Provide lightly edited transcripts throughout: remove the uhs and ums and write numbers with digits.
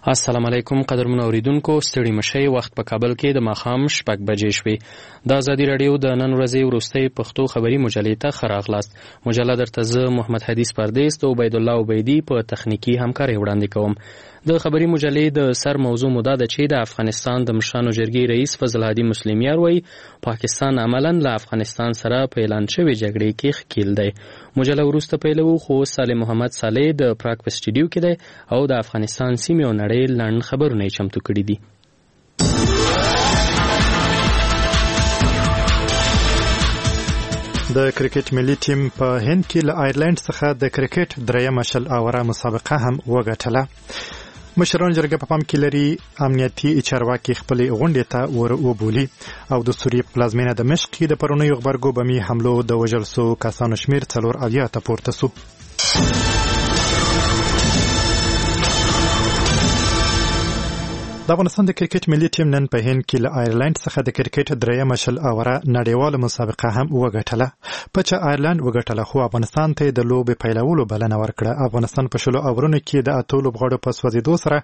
السلام علیکم قدرمنو اوریدونکو، ستړي مشئ. وخت په کابل کې د ماښام 6 بجې شوې. د ازادي رادیو د نن ورځې وروستۍ پښتو خبري مجلې ته ښه راغلاست. مجله درته زه محمد حدیث پردیس او عبید الله عبیدی په تخنیکی همکاري وړاندې کوم. د خبري مجلې د سر موضوع مده ده چې د افغانستان د مشرانو جرګې رئیس فضل هادي مسلمیار وایي پاکستان عملاً له افغانستان سره په اعلان شوې جګړې کې ښکیل دی. مجله وروسته پیلو خو صالح محمد صالح د پراګ په سټډیو کې دی او د افغانستان سیمې او نړۍ لنډ خبرونه یې چمتو کړي دي. د کرکټ ملي ټیم په هند کې له آیرلند څخه د کرکټ درېیمه شل اوره مسابقه هم وګټله. مشران جرګه په پام کې لري امنیتي چارواکي خپل غونډې ته ور وبولي او د سوریې پلازمینه دمشق کې د پرونیو غبرګو بمي حملو د وژل سو کسانو شمیر 4 ته پورته سو. د افغانستان د کرکټ ملي ټیم نن په هند کې له آیرلند څخه د کرکټ درېیمه شل اوره نړیواله مسابقه هم وګټله. په چې آیرلند وګټله خو افغانستان ته د لوبې پیلولو بلنه ورکړه. افغانستان په شلو اورونو کې د اتو لوبغاړو په سوځېدو سره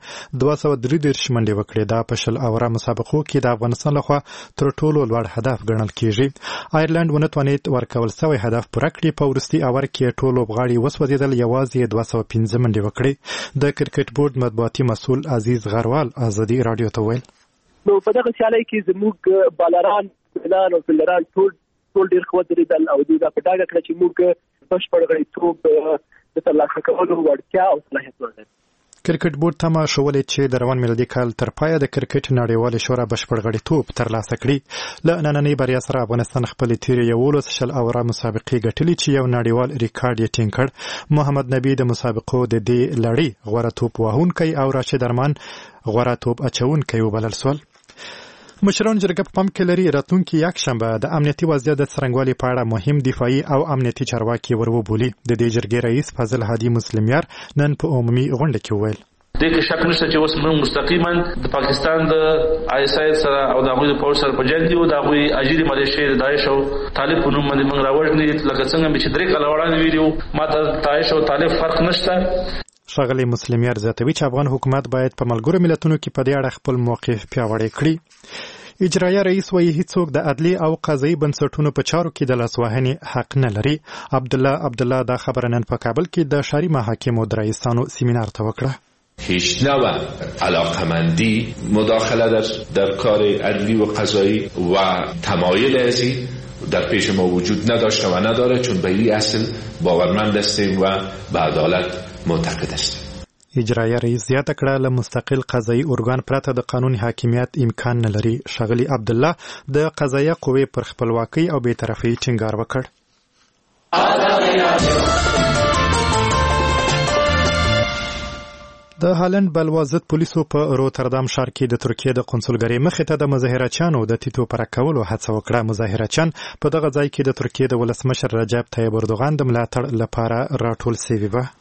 233 منډې وکړې. دا په شل اوره مسابقو کې د افغانستان لخوا تر ټولو لوړ هدف ګڼل کیږي. آیرلند ونه توانید ورکول شوی هدف پوره کړي. په وروستي اور کې ټول لوبغاړي وسوځېدل، یوازې 215 منډې وکړې. د کرکټ بورډ مطبوعاتي مسؤل عزیز غروال رادیو ته ویل نو په دغه سیالۍ کې زموږ بالران او فیلډران ټول ډېر ښه ودرېدل او دوی دا په ډاګه کړه چې موږ بشپړ غړیتوب د ترلاسه کولو وړتیا او صلاحیت لرو. کرکټ بورډ تمه شولې چې د روان میلادي کال تر پایه د کرکټ نړیوالې شورا بشپړ غړیتوب ترلاسه کړي. له نننۍ بریا سره افغانستان خپل تیر 11 شل اوره مسابقې ګټلې چې یو نړیوال ریکارډ یې ټینګ کړ. محمد نبی د مسابقو د دې لړۍ غوره توپ وهونکی او راشد ارمان غوره توپ اچونکی وبلل سول. مشران جرګه په پام کې لري راتلونکي یکشنبه د امنیتي وضعیت د څرنګوالي په اړه مهم دفاعي او امنیتي چارواکي ورو بولی. د دې جرګې رئیس فضل هادي مسلمیار نن په عمومي غونډه کې وویل دغه شک نشته چې اوس موږ مستقیما د پاکستان د آیسای سره او د هغوی د پولیس سره په جنګ دی او د هغوی اجیری ملیشیا د داعش او طالب په نوم باندې موږ راوړنی لکه څنګه چې درې کاله وړاندې ویلو ماته داعش او طالب فرق نشته. ښاغلی مسلمیار زیاتوي چې افغان حکومت باید په ملګرو ملتونو کې په دې اړه خپل موقف پیاوړی کړي. اجرایه رئیس وایي هیڅوک د عدلي او قضایي بنسټونو په چارو کې د لاسوهنې حق نه لري. عبدالله دا خبره نن په کابل کې د ښاري محاکمو د رئیسانو سیمینار ته وکړه. هیچ نوع علاقمندی مداخله در کار عدلی و قضایی و تمایل ازی در پیش ما وجود نداشته و نداره، چون به این اصل باورمند هستیم و به عدالت معتقد هستیم. اجرایه رئیس زیاته کړه له مستقل قضایي ارګان پرته د قانون حاکمیت امکان نه لري. ښاغلی عبدالله د قضایه قوې پر خپلواکۍ او بی‌طرفۍ ټینګار وکړ. د هالند بلوا ضد پولیسو په روتردام ښار کې د ترکیې د قونسلګرۍ مخې ته د مظاهرچیانو د تیتو پرک کولو هڅه وکړه. مظاهرچیان په دغه ځای کې د ترکیې د ولسمشر رجب طیب اردوغان د ملاتړ لپاره راټول شوي وو.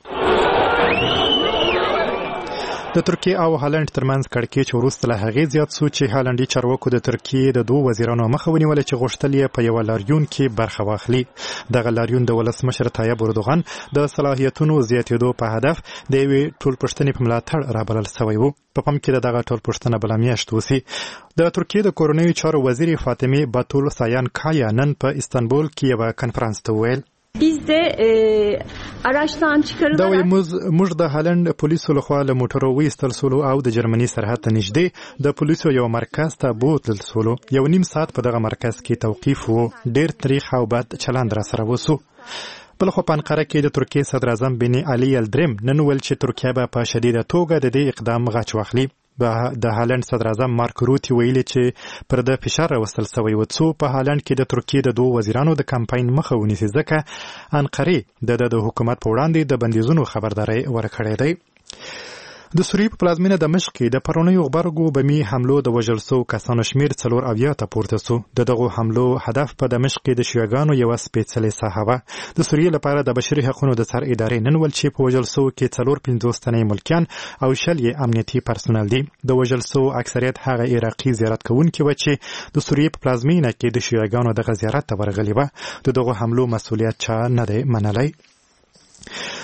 د ترکیې او هالند ترمنځ کړکېچ وروسته له هغې زیات شو چې هالندي چارواکو د ترکیې د 2 وزیرانو مخه ونیوله چې غوښتل یې په یوه لاریون کې برخه واخلي. دغه لاریون د ولسمشر طیب اردوغان د صلاحیتونو زیاتېدو په هدف د یوې ټولپوښتنې په ملاتړ رابلل شوی و. په پام کې دغه ټولپوښتنه بله میاشت وسي. د ترکیې د کورنیو چارو وزیر فاطمه باتول سایان کایا نن په استانبول کې یوه کنفرانس ته وویل biz de araçtan çıkarılarak دا موږ د هالند پولیسو لخوا له موټرو ویستل سولو او د جرمني سرحد ته نږدې د پولیسو یو مرکز ته بوتل سولو. 1.5 ساعت په دغه مرکز کې توقیف وو. ډېر تاریخ او بد چلند را سره وسو. بلخو په انقره کې د ترکیې صدر اعظم بن علي الدریم نن ویل چې ترکیه به په شدیده توګه د دې اقدام غچ واخلي. د هالند صدر اعظم مارک روتی ویلي چې پر د فشار راوستل شوی و څو په هالند کې د ترکیې د 2 وزیرانو د کمپاین مخه ونیسي، ځکه انقره د حکومت په وړاندې د بندیزونو خبرداري ورکړې دی. د سوریې په پلازمینه دمشق کې د پرونیو غبرګو بمي حملو د وژل شوو کسانو شمیر 4 ته پورته سو. دغه حملو هدف په دمشق کې د شیعاګانو یو سپېڅلې ساحه وه. د سوریې لپاره د بشري حقوقو د سر ادارې نن ول چې په وژل شوو کې 450 تنه ملکیان او 60 امنیتي پرسونل دي. د وژل شوو اکثریت هغه عراقي زیارت کوونکي و چې د سوریې په پلازمینه کې د شیعاګانو د زیارت ته ورغلي و. دغه حملو مسؤلیت چا نه دی منلی.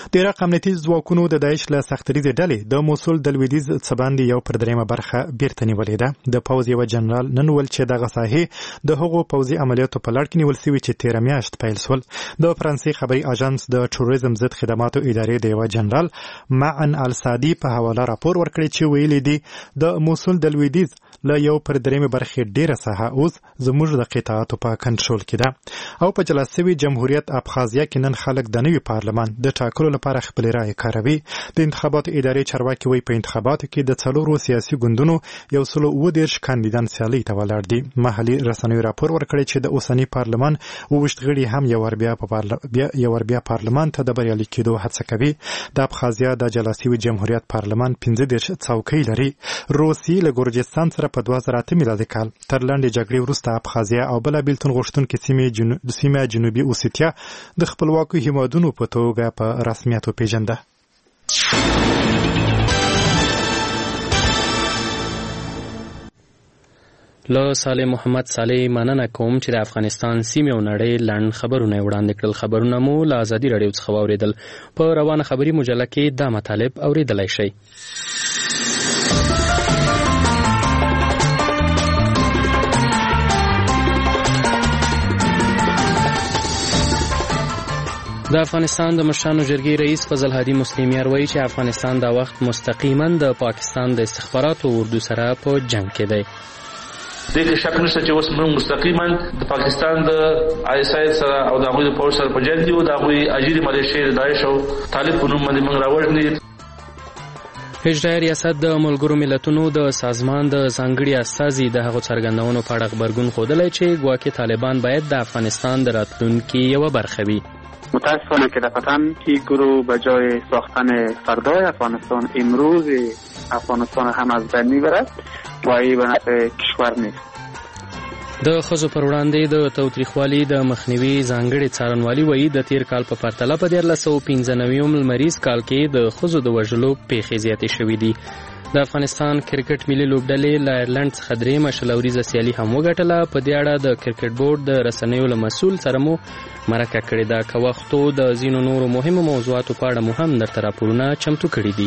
د عراق امنیتي ځواکونو د داعش له سختریزې ډلې د موصل د لویدیځ څخه باندې یو پر دریمه برخه بیرته نیولې ده. د پوځ یو جنرال نن ویل چې دغه ساحې د هغو پوځي عملیاتو په لړ کې نیول شوي چې 13 میاشت پیل شول. د فرانسې خبري اژانس د ټوریزم ضد خدماتو ادارې د یو جنرال معن السادي په حواله راپور ورکړی چې ویلي دي د موصل د لویدیځ له یو پر دریمه برخې ډیره ساحه اوس زموږ د قطاعاتو په کنټرول کې ده. او په جلا شوي جمهوریت ابخازیا کې نن خلک د نوي پارلمان د ټاکلو لپاره خپل رائے کاروي. د انتخاباتو ادارې چارواکي وایي په انتخاباتو کې د 4 سیاسي ګوندونو 130 کاندیدان سیالي ته ولاړ دي. محلي رسنیو راپور ورکړی چې د اوسنی پارلمان 28 غړي هم یو ور بیا پارلمان ته د بریالي کېدو هڅه کوي. د ابخازیا د جلا شوي جمهوریت پارلمان 15 څوکۍ لري. روسیې له ګورجستان سره په 2008 میلادي کال تر لنډې جګړې وروسته ابخازیا او بله بیلتون غوښتونکې سیمه جنوبي اوسیتیا د خپلواکو هیوادونو په توګه په رسمیت وپېژنده. له صالح محمد صالح مننه کوم چې د افغانستان سیمې او نړۍ لنډ خبرونه وړاندې کړل. خبرونه مو له ازادي راډیو څخه واورېدل. په روانه خبري مجله کې دا مطالب اورېدلی شئ. د افغانستان د مشرانو جرګې رئیس فضل هادي مسلمیار وایي چې افغانستان دا وخت مستقیما د پاکستان د استخباراتو اردو سره په جنگ کې دی. دې کې شک نشته چې اوس موږ مستقیما د پاکستان د ISIS سره او د هغوی د پوځ سره په جنگ دي او د هغوی اجیري ملیشې د داعش او طالب په نوم باندې موږ راوړنې. اجرایي ریاست د ملګرو ملتونو د سازمان د ځانګړي استازي د هغو څرګندونو په اړه غبرګون ښودلی چې ګواکې طالبان باید د افغانستان د راتلونکي یوه برخه وي. متاسفانه که دفعتاً این گروه به جای ساختن فردای افغانستان امروز افغانستان هم از بین میبرد و این به نفع کشور نیست. د ښځو پر وړاندې د تاوتریخوالي د مخنیوي ځانګړي څارنوالي وایي د تیر کال په پرتله په 1995 لمریز کال کې د ښځو د وژلو پیښې زیاتې شوې دي. د افغانستان کرکټ ملي لوبډلې له آیرلند څخه 3 شلوریزه سیالي هم وګټله. په دې اړه د کرکټ بورډ د رسنیو له مسؤل سره مو مرکه کړې ده. که وختو د ځینو نورو مهمو موضوعاتو په اړه مو هم درته راپورونه چمتو کړي دي.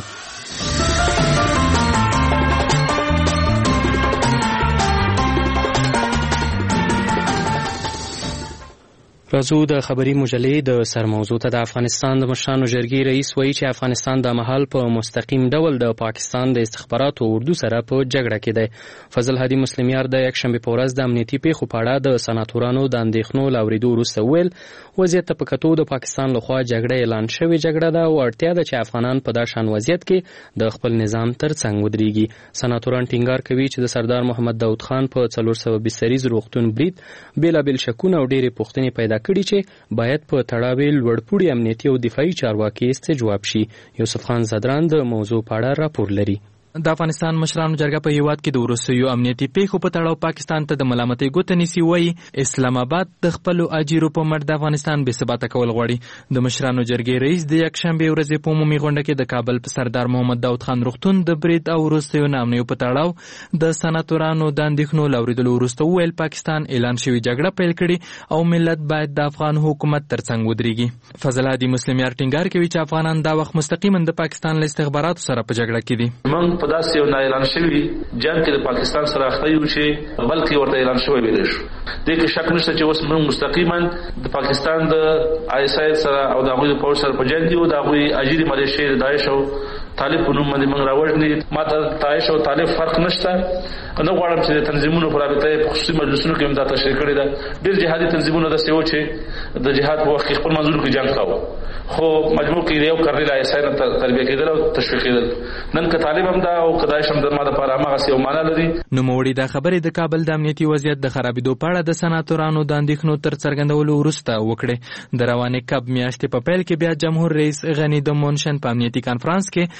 راځو د خبري مجلې د سرموضوع ته. د افغانستان د مشرانو جرګې رئیس وایي چې افغانستان د مهال په مستقیم ډول د پاکستان د استخباراتو اردو سره په جګړه کې دی. فضل هادي مسلمیار د یکشنبې په ورځ د امنیتي پیښو په اړه د سناتورانو د اندېښنو له اورېدو وروسته وویل وضعیت ته په کتو د پاکستان لخوا جګړه اعلان شوې جګړه ده او اړتیا ده چې افغانان په دا شان وضعیت کې د خپل نظام تر څنګ ودرېږي. سناتوران ټینګار کوي چې د سردار محمد داود خان په 400 بستریز روغتون برید بېلابېل شکونه او ډېرې پوښتنې پیدا کړي چې باید په تړاو لوړپوړي امنیتي او دفاعي چارواکي استجواب شي. یوسف خان زدران د موضوع په اړه راپور لري. د افغانستان مشرانو جرګه په هیواد کې د وروستیو امنیتي پیښو په تړاو پاکستان ته د ملامتۍ ګوته نیسي. وایي اسلام آباد د خپلو اجیرو په مټ د افغانستان بې ثباته کول غواړي. د مشرانو جرګې رئیس د یکشنبې ورځې په عمومي غونډه کې د کابل په سردار محمد داود خان روغتون د برید او وروستیو ناامنیو په تړاو د سناتورانو د اندېښنو له اورېدلو وروسته وویل پاکستان اعلان شوې جګړه پیل کړې او ملت باید د افغان حکومت تر څنګ ودرېږي. فضل هادي مسلمیار ټینګار کوي چې افغانان دا وخت مستقیما د پاکستان له استخباراتو سره په جګړه کې دي. په داسې یو اعلان شوی جنگ کې د پاکستان سره اخته یو چې بلکې ورته اعلان شوی ویل شو. دې کې شک نشته چې اوس موږ مستقیما د پاکستان د ISIS سره او د هغوی د پوځ سره په جنگ دي او د هغوی اجیري ملیشې د داعش او طالب په نوم باندې موږ راوړنې. ماته داعش او طالب فرق نشته. نه غواړم چې د تنظیمونو په رابطه په خصوصي مجلسونو کې هم دا تشریح کړې ده. ډېر جهادي تنظیمونه داسې وو چې د جهاد په وخت کې خپل منځونو کې جنګ کاوه خو مجبور کې یو کرنیل ISIS نه تربیه کېدل او تشویق کېدل. نن که طالب هم دا او که داعش هم د ما دپاره هماغسې یو معنا لري. نوموړي دا خبرې د کابل د امنیتي وضعیت د خرابېدو په اړه د سناتورانو د اندېښنو تر څرګندولو وروسته وکړې. د روانې کب میاشتې په پیل کې بیا جمهور رئیس غني د مونشن په امنیتي کانفرانس کې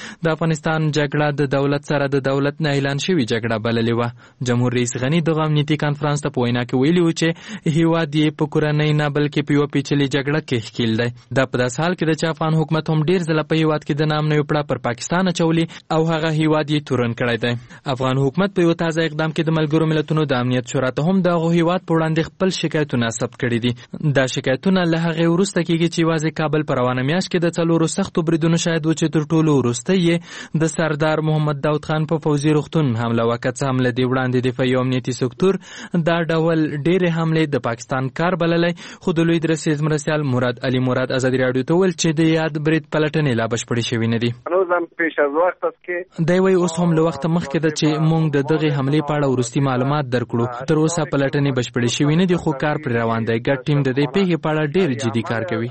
د افغانستان جګړه د دولت سره د دولت نه اعلان شوی جګړه بللې و. جمهور رئیس غنی دغه امنیتي کانفرنس ته په وینا کې ویلي و چې هیواد یې په کورنۍ نه بلکې په یوه پیچلې جګړه کې ښکیل دی. دا په داسې حال کې ده چې افغان حکومت هم ډېر ځله په هیواد کې د نامنوي پړه پر پاکستان اچولي او هغه هیواد یې تورن کړی دی. افغان حکومت په یو تازه اقدام کې د ملګرو ملتونو د امنیت شورا ته هم دغه هیواد په وړاندې خپل شکایتونه ثبت کړي دي. دا شکایتونه له هغې وروسته کېږي چې یوازې کابل په روانه میاشت کې د 4 سختو بریدونو شاهد و چې تر ټولو وروسته یې د سردار محمد داود خان په پوځي روغتون حمله وکړه. څه هم له دې وړاندې دفاعي او امنیتي سکتور دا ډول ډېرې حملې د پاکستان کار بللی، خو د لوی درسیز مرستیال مراد علي مراد ازادي راډیو ته ویل چې د یاد برید پلټنې لا بشپړې شوې نه دي. دی وایي اوس هم له وخته مخکې ده چې موږ د دغې حملې په اړه وروستي معلومات درکړو. تر اوسه پلټنې بشپړې شوې نه دي، خو کار پرې روان دی. ګډ ټیم د دې پیښې په اړه ډېر جدي کار کوي.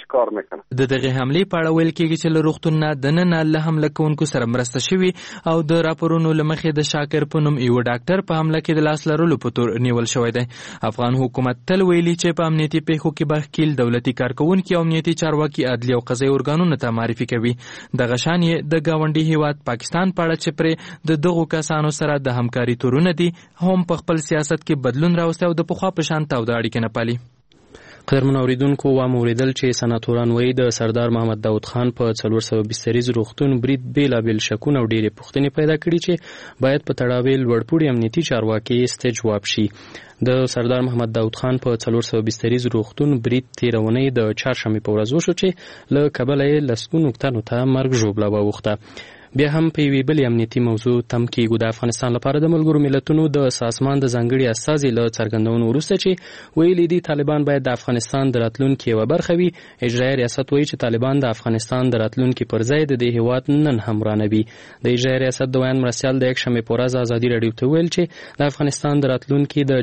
د دغې حملې په اړه ویل کېږي چې له روغتون نه دننه له حمله کوونکو سره مرسته شوې او د راپورونو له مخې د شاکر په نوم یو ډاکټر په حمله کې د لاس لرلو په تور نیول شوی دی. افغان حکومت تل ویلي چې په امنیتي پیښو کې به ښکیل دولتي کارکوونکي او امنیتي چارواکي عدلي او قضایي ارګانونو ته معرفي کوي. دغه شان یې د ګاونډي هیواد پاکستان په اړه چې پرې د دغو کسانو سره د همکاري تورونه دي هم په خپل سیاست کې بدلون راوستی او د پخوا په شان تاوده اړیکې نه پالي. قدرمنو اوریدونکو واوریدل چې سناتوران وایي د سردار محمد داود خان په 400 بستریز روغتون برید بېلابېل شکونه او ډېرې پوښتنې پیدا کړي چې باید په تړاو لوړپوړي امنیتي چارواکي استجواب شي. د سردار محمد داود خان په 400 بستریز روغتون برید تېره اونۍ د چهارشنبې په ورځ وشو چې له کبله یې لسګونو تنو ته مرګ ژوبله واوښته. بیا هم په یوې بلې امنیتي موضوع تم کېږو. د افغانستان لپاره د ملګرو ملتونو د سازمان د ځانګړي استازي له څرګندونو وروسته چې ویلي دي طالبان باید د افغانستان د راتلونکي یوه برخه وي، اجرایي ریاست وایي چې طالبان د افغانستان د راتلونکي پر ځای د دې هېواد نن هم ورانوي. د اجرایي ریاست د ویان مرستیال د یکشنبې په ورځ ازادي راډیو ته ویل چې د افغانستان د راتلونکي د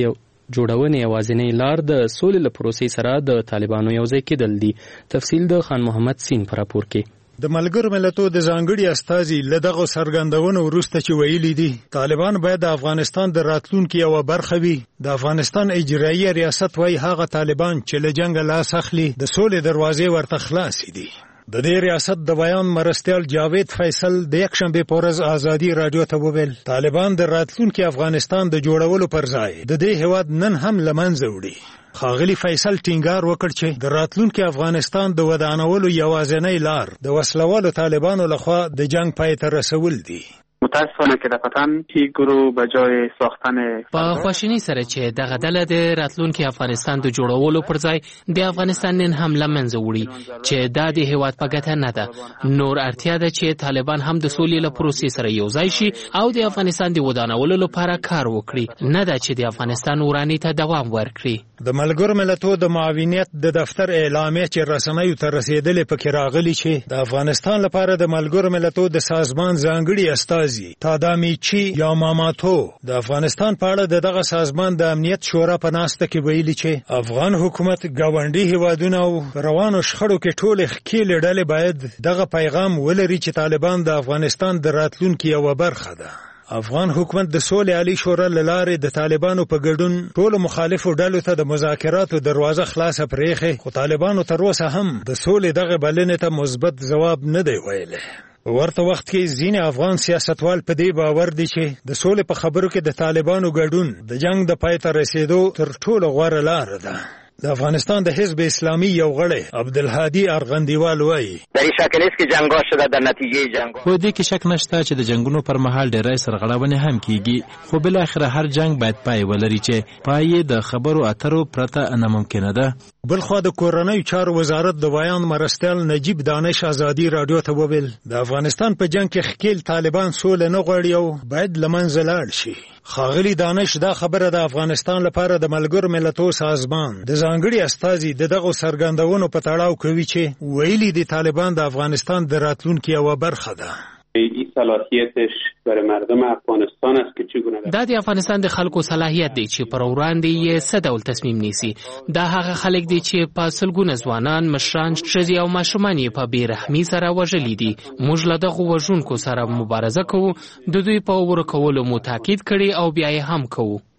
جوړونې یوازینۍ لار د سولې له پروسې سره د طالبانو یوځای کېدل دي. تفصیل د خان محمد سین په راپور کې. د ملګرو ملتونو د ځانګړي استازي له دغو څرګندونو وروسته چې ویلي دي طالبان باید د افغانستان د راتلونکي یوه برخه وي. د افغانستان اجرایي ریاست وایي هغه طالبان چې له جنګه لاس اخلي د سولې دروازې ورته خلاصې دي. د دې ریاست د بیان مرستیال جاوید فیصل د یکشنبې په ورځ ازادي راډیو ته وویل طالبان د راتلونکي افغانستان د جوړولو پر ځای د دې هېواد نن هم له منځه وړي. ښاغلي فیصل ټینګار وکړ چې د راتلونکي افغانستان د ودانولو یوازینۍ لار د وسلوالو طالبانو لخوا د جنگ پای ته رسول دي. متاسفانه که دفتن این گروه به جای ساختن په خواشینی سره چې دغه ډله د راتلونکي افغانستان د جوړولو پر ځای د افغانستان نن هم له منځه وړي چې دا د هیواد په ګټه نه ده. نور اړتیا ده چې طالبان هم د سولې له پروسې سره یو ځای شي او د افغانستان د ودانولو لپاره کار وکړي، نه ده چې د افغانستان ورانۍ ته دوام ورکړي. د ملګرو ملتونو د معاونیت د دفتر اعلامیه چې رسنیو ته رسیدلې پکې راغلي چې د افغانستان لپاره د ملګرو ملتونو د سازمان ځانګړي استازي تادامیچی یاماماتو د افغانستان په اړه دغه سازمان د امنیت شورا په ناسته کې ویلي چې افغان حکومت ګاونډي هیوادونه او روانو شخړو کې ټول ښکیلې ډلې باید دغه پیغام ولري چې طالبان د افغانستان د راتلونکي یوه برخه ده. افغان حکومت د سولې عالی شورا له لارې د طالبانو په ګډون ټولو مخالفو ډلو ته د مذاکراتو دروازه خلاصه پرېښې، خو طالبانو تر اوسه هم د سولې دغه بلنې ته مثبت ځواب نه دی ویلی. په ورته وخت کې ځینې افغان سیاستوال په دې باور دي چې د سولې په خبرو کې د طالبانو ګډون د جنگ د پای ته رسیدو تر ټولو غوره لاره ده. د افغانستان د حزب اسلامي یو غړی عبدالهادي ارغندیوال وایي در این شکل است که جنگ‌ها شده در نتیجه جنگ‌ها په دې کې شک نشته چې د جنگونو پر مهال ډېری سرغړونې هم کیږي، خو بالاخره هر جنگ باید پای ولري چې پای د خبرو اترو پرته ناممکنه ده. بلخوا د کورنیو چارو وزارت د بیان مرستیال نجیب دانش ازادي راډیو ته وویل د افغانستان په جنگ کې ښکیل طالبان سوله نه غواړي او باید له منځه لاړ شي. ښاغلي دانش دا خبره د افغانستان لپاره د ملګرو ملتونو سازمان د ځانګړي استازي د دغو څرګندونو په تړاو کوي چې ویلي دي طالبان د افغانستان د راتلونکي یوه برخه ده. این صلاحیتش برای مردم افغانستان است که چگونه دا د افغانستان د خلکو صلاحیت دی چې پر وړاندې یې څه ډول تصمیم نیسي. دا هغه خلک دي چې په سلګونه ځوانان، مشران، ښځې او ماشومان یې په بې رحمۍ سره وژلي دي. موږ له دغو وژونکو سره مبارزه کوو، د دوی په ورکولو مو تاکید کړی او بیا یې هم کوو.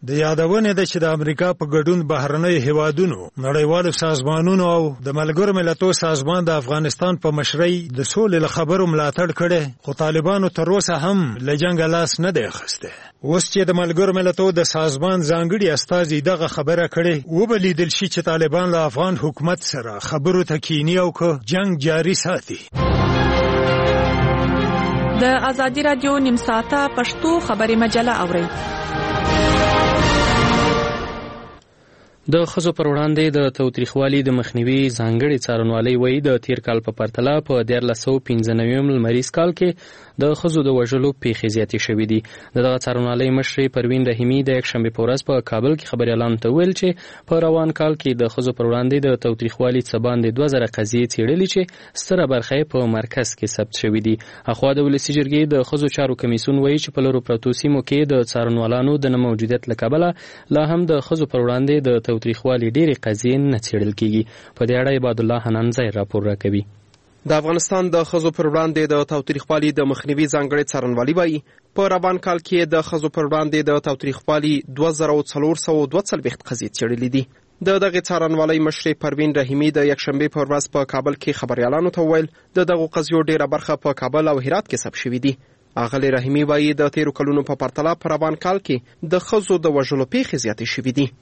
د یادونې ده چې د امریکا په ګډون بهرنۍ هیوادونو نړیوالو سازمانونو او د ملګرو ملتونو سازمان د افغانستان په مشرۍ د سولې له خبرو ملاتړ کړي، خو طالبانو تر اوسه هم له جنګ لاس نه دی اخیستی. اوس چې د ملګرو ملتونو د سازمان ځانګړي استازي دغه خبره کړې، وبلیدل شي چې طالبان له افغان حکومت سره خبرو ته کینی او که جنگ جاري ساتي. د ازادي رادیو نیم ساعته پښتو خبري مجله اورئ. د ښځو پر وړاندې د تاوتریخوالي د مخنیوي ځانګړي څارنوالۍ وایي د تیر کال په پرتله په 1495 لمریز کال کې د ښځو د وژلو پیښې زیاتې شوې دي. دغه څارنوالۍ مشرې پروین رحیمي د یکشنبې په ورځ په کابل کې خبریالانو ته ویل چې په روان کال کې د ښځو پر وړاندې د تاوتریخوالي څه باندې 2000 قضیې څېړلې چې ستره برخه یې په مرکز کې ثبت شوې دي. اخوا د ولسي جرګې د ښځو چارو کمیسیون وایي چې په لرو پرتو سیمو کې د څارنوالانو د نه موجودیت له کبله لا هم د ښځو پر وړاندې د تاوتریخوالي ډېرې قضیې نه څېړل کېږي. په دې اړه عباد الله حنان ځای راپور راکوي. د افغانستان د ښځو پر وړاندې د تاوتریخوالي د مخنیوي ځانګړي څارنوالي وایي په روان کال کې د ښځو پر وړاندې د تاوتریخوالي 2442 قضیې څېړلې دي. د دغه څارنوالۍ مشرې پروین رحیمي د یکشنبې په ورځ په کابل کې خبریالانو ته وویل د دغو قضیو ډېره برخه په کابل او هرات کې ثبت شوي دي. اغلې رحیمي وایي د تیرو کلونو په پرتله په روان کال کې د ښځو د وژلو پیښې زیاتې شوي دي.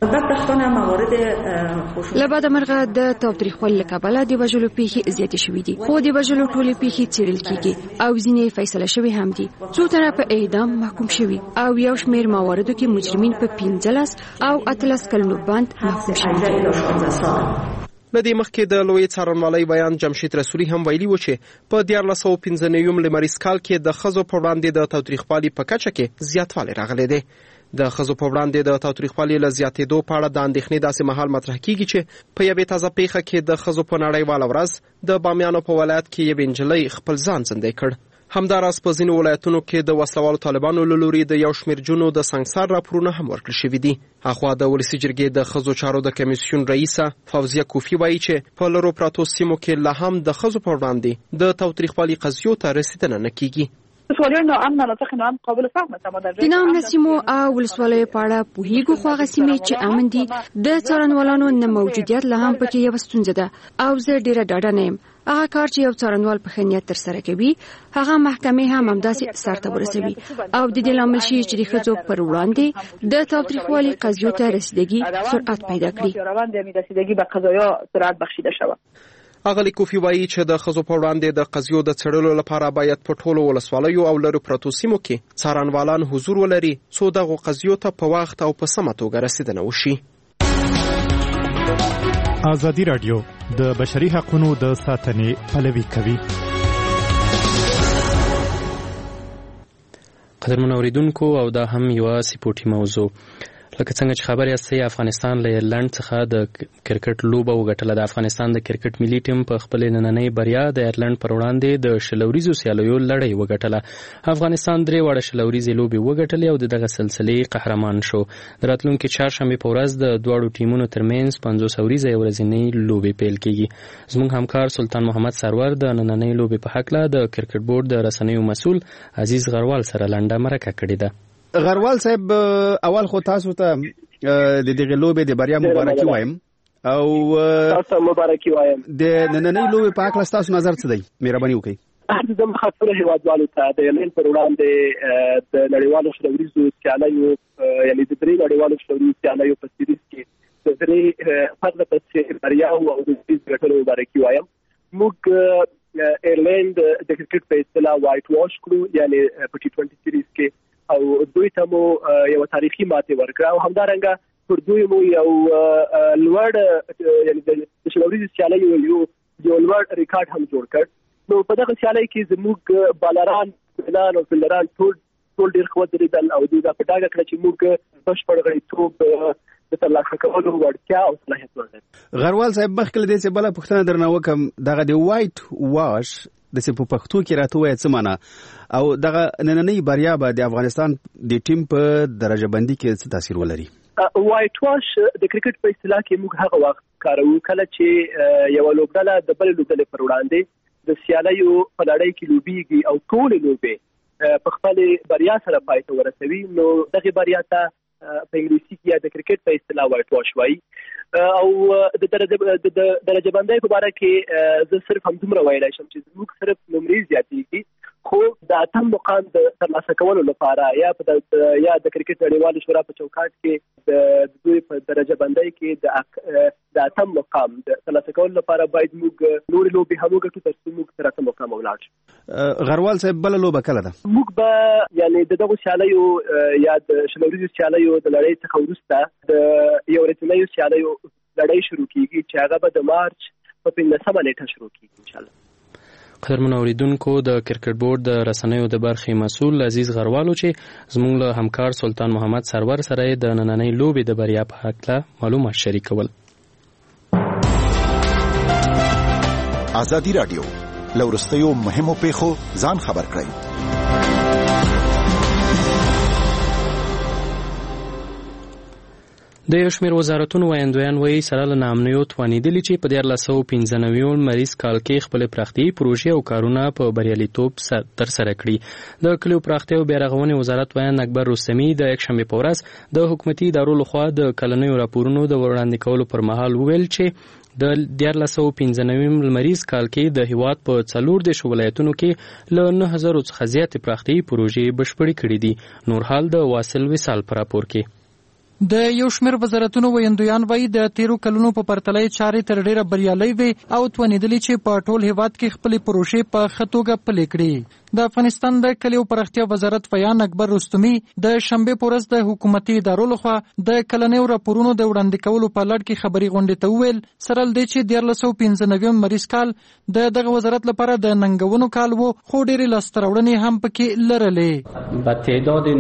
لبعد مرغه د تاوتریخوالي له کبله د وژلو پیښې زیاتې شوي دي، خو د وژلو ټولې پیښې څېړل کېږي او ځینې فیصله شوي هم دي. څو تنه په اعدام محکوم شوي او یو شمېر مواردو کې مجرمین په 15 او 18 کلونو بند محکوم شوي دي. لدې مخکې د لوی څارنوالۍ بیان جمشید رسولي هم ویلي و چې په 1495 لمریز کال کې د ښځو په وړاندې د تاوتریخوالي په کچه کې زیاتوالی راغلی دی. د ښځو په وړاندې د تاوتریخوالي له زیاتېدو په اړه د اندېښنې داسې مهال مطرح کیږي چې په یوې تازه پیښه کې د ښځو په نړیواله ورځ د بامیانو په ولایت کې یوې نجلۍ خپل ځان زندۍ کړ. همداراز په ځینو ولایتونو کې د وسلوالو طالبانو له لوري د یو شمېر جونو د سنګسار راپورونه هم ورکړل شوي دي. اخوا د ولسي جرګې د ښځو چارو د کمیسیون رئیسه فوزیه کوفی وایي چې په لرو پراتو سیمو کې لا هم د ښځو په وړاندې د تاوتریخوالي قضیو ته رسیدنه نه کیږي. د ناامنه سیمو او ولسوالیو په اړه پوهیږو، خو هغه سیمې چې امن دي د څارنوالانو نه موجودیت لا هم پکې یوه ستونزه ده او زه ډېره ډاډه نه یم. هغه کار چې یو څارنوال په ښه نیت ترسره کوي هغه محکمې هم همداسې سرته ورسوي او د دې لامل شي چې د ښځو پر وړاندې د تاوتریخوالي قضیو ته رسیدګي سرعت پیدا کړي. اغلی کوفی وایي چې د ښځو په وړاندې د قضیو د څېړلو لپاره باید په ټولو ولسوالیو او لرو پرتو سیمو کې څارنوالان حضور ولري څو دغو قضیو ته په وخت او په سمه توګه رسیدنه وشي. ازادي راډیو د بشري حقوقو د ساتنې پلوي کوي. قدرمن اوریدونکو او دا هم یوه سپورټي موضوع. لکه څنګه چې خبر یاستئ افغانستان له ایرلند څخه د کرکټ لوبه وګټله. د افغانستان د کرکټ ملي ټیم په خپل نننۍ بریا د ایرلند پر وړاندې د شلوریزو سیالیو لړۍ وګټله. افغانستان 3 وړه شلوریزې لوبې وګټلې او دغه سلسلې قهرمان شو. د راتلونکي چهارشنبې په ورځ د دواړو ټیمونو ترمنځ 50 وریزې ورځنۍ لوبې پیل کیږي. زموږ همکار سلطان محمد سرور د نننۍ لوبې په هکله د کرکټ بورډ د رسنیو مسؤل عزیز غروال سره لنډه مرکه کړې ده. غروال صاحب، اول خو تاسو ته د دغه لوبې د بریا مبارکي وایم او تاسو مبارکي وایم. د نننۍ لوبې په اړه تاسو نظر څه دی؟ مهرباني وکړئ. د مخاطر هیوادوالو ته د ایرلند پر وړاندې د نړیوالو شلوریزو سیالیو یعنې د 3 نړیوالو شلوریزو سیالیو په سیریز کې د 3 پرله پسې بریا او د سیریز ګټلو مبارکي وایم. موږ ایرلند د کرکټ په اصطلاح وایټ واش کړو، یعنې په T20 سیریز کې او دوی ته مو یو تاریخي ماتې ورکړه او همدارنګه پر دوی مو یو لوړ یعنې د شلوریزو سیالیو یو لوړ ریکارډ هم جوړ کړ. نو په دغه سیالۍ کې زموږ بالران فیلان او فیلډران ټول ډېر ښه ودرېدل او دوی دا په ډاګه کړه چې موږ بشپړ غړیتوب د ترلاسه کولو وړتیا او صلاحیت ولرو. غروال صاحب، مخکې له دې چې بله پوښتنه درنه وکړم، دغه د وایټ واش د په پښتو کې راته وایي څه معنا او دغه نننۍ بریا به د افغانستان د ټیم په درجه بندي کې څه تاثیر ولري؟ وایټ واش د کرکټ په اصطلاح کې موږ هغه وخت کاروو کله چې یو لوبډله د بل لوبډلې پر وړاندې د سیالیو په لړۍ کې لوبېږي او ټولې لوبې په خپل بریا سره پای ته ورسوي. نو دغه بریا ته په انګلیسي کې یا د کرکټ په اصطلاح وایټ واش وایي. او د درجه بندۍ په اړه کې زه صرف همدومره ویلای شم چې زموږ صرف نمرې زیاتېږي، خو د اتم مقام د ترلاسه کولو لپاره یا د کرکټ نړیوالې شورا په چوکاټ کې د دوی په درجه بندۍ کې د اتم مقام د ترلاسه کولو لپاره باید موږ نورې لوبې هم وګټو تر څو موږ تر اتم مقام ولاړ شو. غروال صاحب بله لوبه کله ده؟ موږ به یعنې د دغو سیالیو یا د شلوریزو سیالیو د لړۍ څخه وروسته د یو ورځنیو سیالیو لړۍ شروع کیږي چې هغه به د مارچ په 15مه نیټه شروع کیږي انشاءالله. قدرمن اوریدونکو، د کرکټ بورډ د رسنیو د برخې مسؤل عزیز غروالو چې زموږ له همکار سلطان محمد سرور سره د نننۍ لوبې د بریا په هکله معلومات شریکول. ازادي رادیو لورستیو مهمو پیښو ځان خبر کړئ. د یو شمېر وزارتونو ویاندویان وایي سره له ناامنیو توانېدلي چې په 1495 لمریز کال کې خپلې پراختیایي پروژې او کارونه په بریالیتوب ترسره کړي. د کلیو پراختیا او بیارغونې وزارت ویان اکبر رستمي د یکشنبې په ورځ د حکومتي ادارو لخوا د کلنیو راپورونو د وړاندې کولو پر مهال وویل چې د 1495 لمریز کال کې د هیواد په 14 ولایتونو کې له 9000 څخه زیاتې پراختیایي پروژې بشپړې کړي دي. نور حال د واصل وصال په راپور کې. د یو شمېر وزارتونو ویاندویان وایي د تیرو کلونو په پرتله چارې تر ډیره بریالۍ وي او توانېدلي چې په ټول هیواد کې خپلې پروژې په ښه توګه پلې کړي. د افغانستان د کلیو پراختیا وزارت ویان اکبر رستمي د شنبې په ورځ د حکومتي ادارو لخوا د کلنیو راپورونو د وړاندې کولو په لړ کې خبري غونډې ته وویل سره له دې چې 1495 مریض کال د دغه وزارت لپاره د ننګونو کال و، خو ډېرې لاسته راوړنې هم پکې لرلې. به تعداد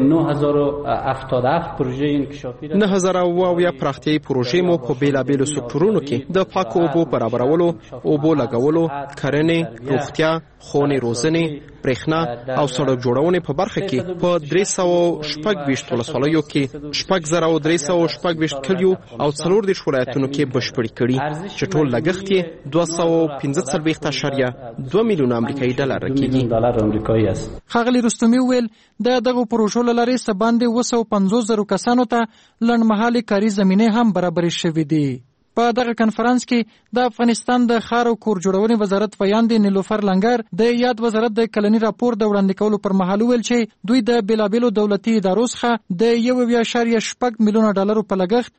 9077 پروژې انکشافي 9000 پراختیایي پروژې مو په بیلابیلو سکتورونو کې د پاکو اوبو برابرولو، اوبو لګولو، کرنې، روغتیا، خونې روزنې، برېښنا او سړک جوړونې په برخه کې په 326 ولسوالیو کې 6326 کلیو او 14 ولایتونو کې بشپړې کړي چې ټول لګښت یې 215.2 میلیون امریکایي ډالر کېږي. ښاغلي رستمي وویل د دغو پروژو له لارې څه باندې 250,000 کسانو ته لنډمهالې کاري زمینې هم برابرې شوې دي. په دغه کنفرانس کې د افغانستان د ښار او کور جوړونې وزارت ویاندې نیلوفر لنګر د یاد وزارت د کلني راپور د وړاندې کولو پر مهال وویل چې دوی د بیلابیلو دولتي ادارو څخه د 1.6 میلیونه ډالرو په لګښت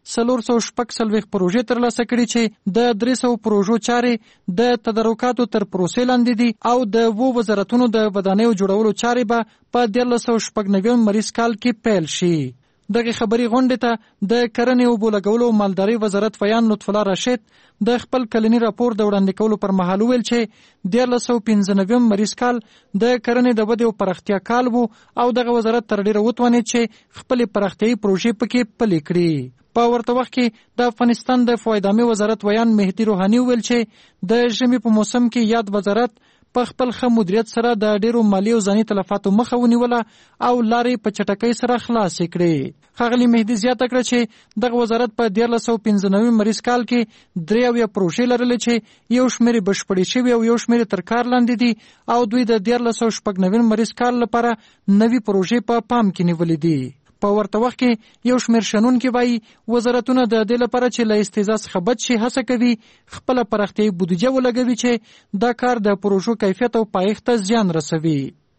446 پروژې ترلاسه کړي چې د 300 پروژو چارې د تدارکاتو تر پروسې لاندې دي او د وزارتونو د ودانیو جوړولو چارې به په 1499 مریض کال کې پیل شي. دغه خبري غونډې ته د کرنې او بولګولو او مالداري وزارت ویان لطف الله راشد د خپل کلني راپور د وړاندې کولو پر مهال ویل چې 1495 مریض کال د کرنې د ودې او پراختیا کال وو او دغه وزارت تر ډیره وتوانید چې خپل پراختیایي پروژې پکې پلي کړي. په ورته وخت کې د افغانستان د فوایدامي وزارت ویان مهدي روحاني ویل چې د ژمي په موسم کې یاد وزارت په خپل ښه مدیریت سره د ډیرو مالی او ځاني تلفاتو مخه ونیوله او لارې په چټکۍ سره خلاصې کړې. ښاغلي مهدي زیاته کړه چې دغه وزارت په 1495 مریض کال کې 3 پروژې لرلې چې یو شمېر بشپړې شوي او یو شمېر تر کار لاندې دي او دوی د 1499 مریض کال لپاره نوي پروژې په پام کې نیولې دي. په ورته وخت کې یو شمېر شنونکي وایي وزارتونه د دې لپاره چې له استیضاح څخه بچ شي هڅه کوي خپله پراختیایي بودیجه ولګوي چې دا کار د پروژو کیفیت او پایښت ته زیان رسوي.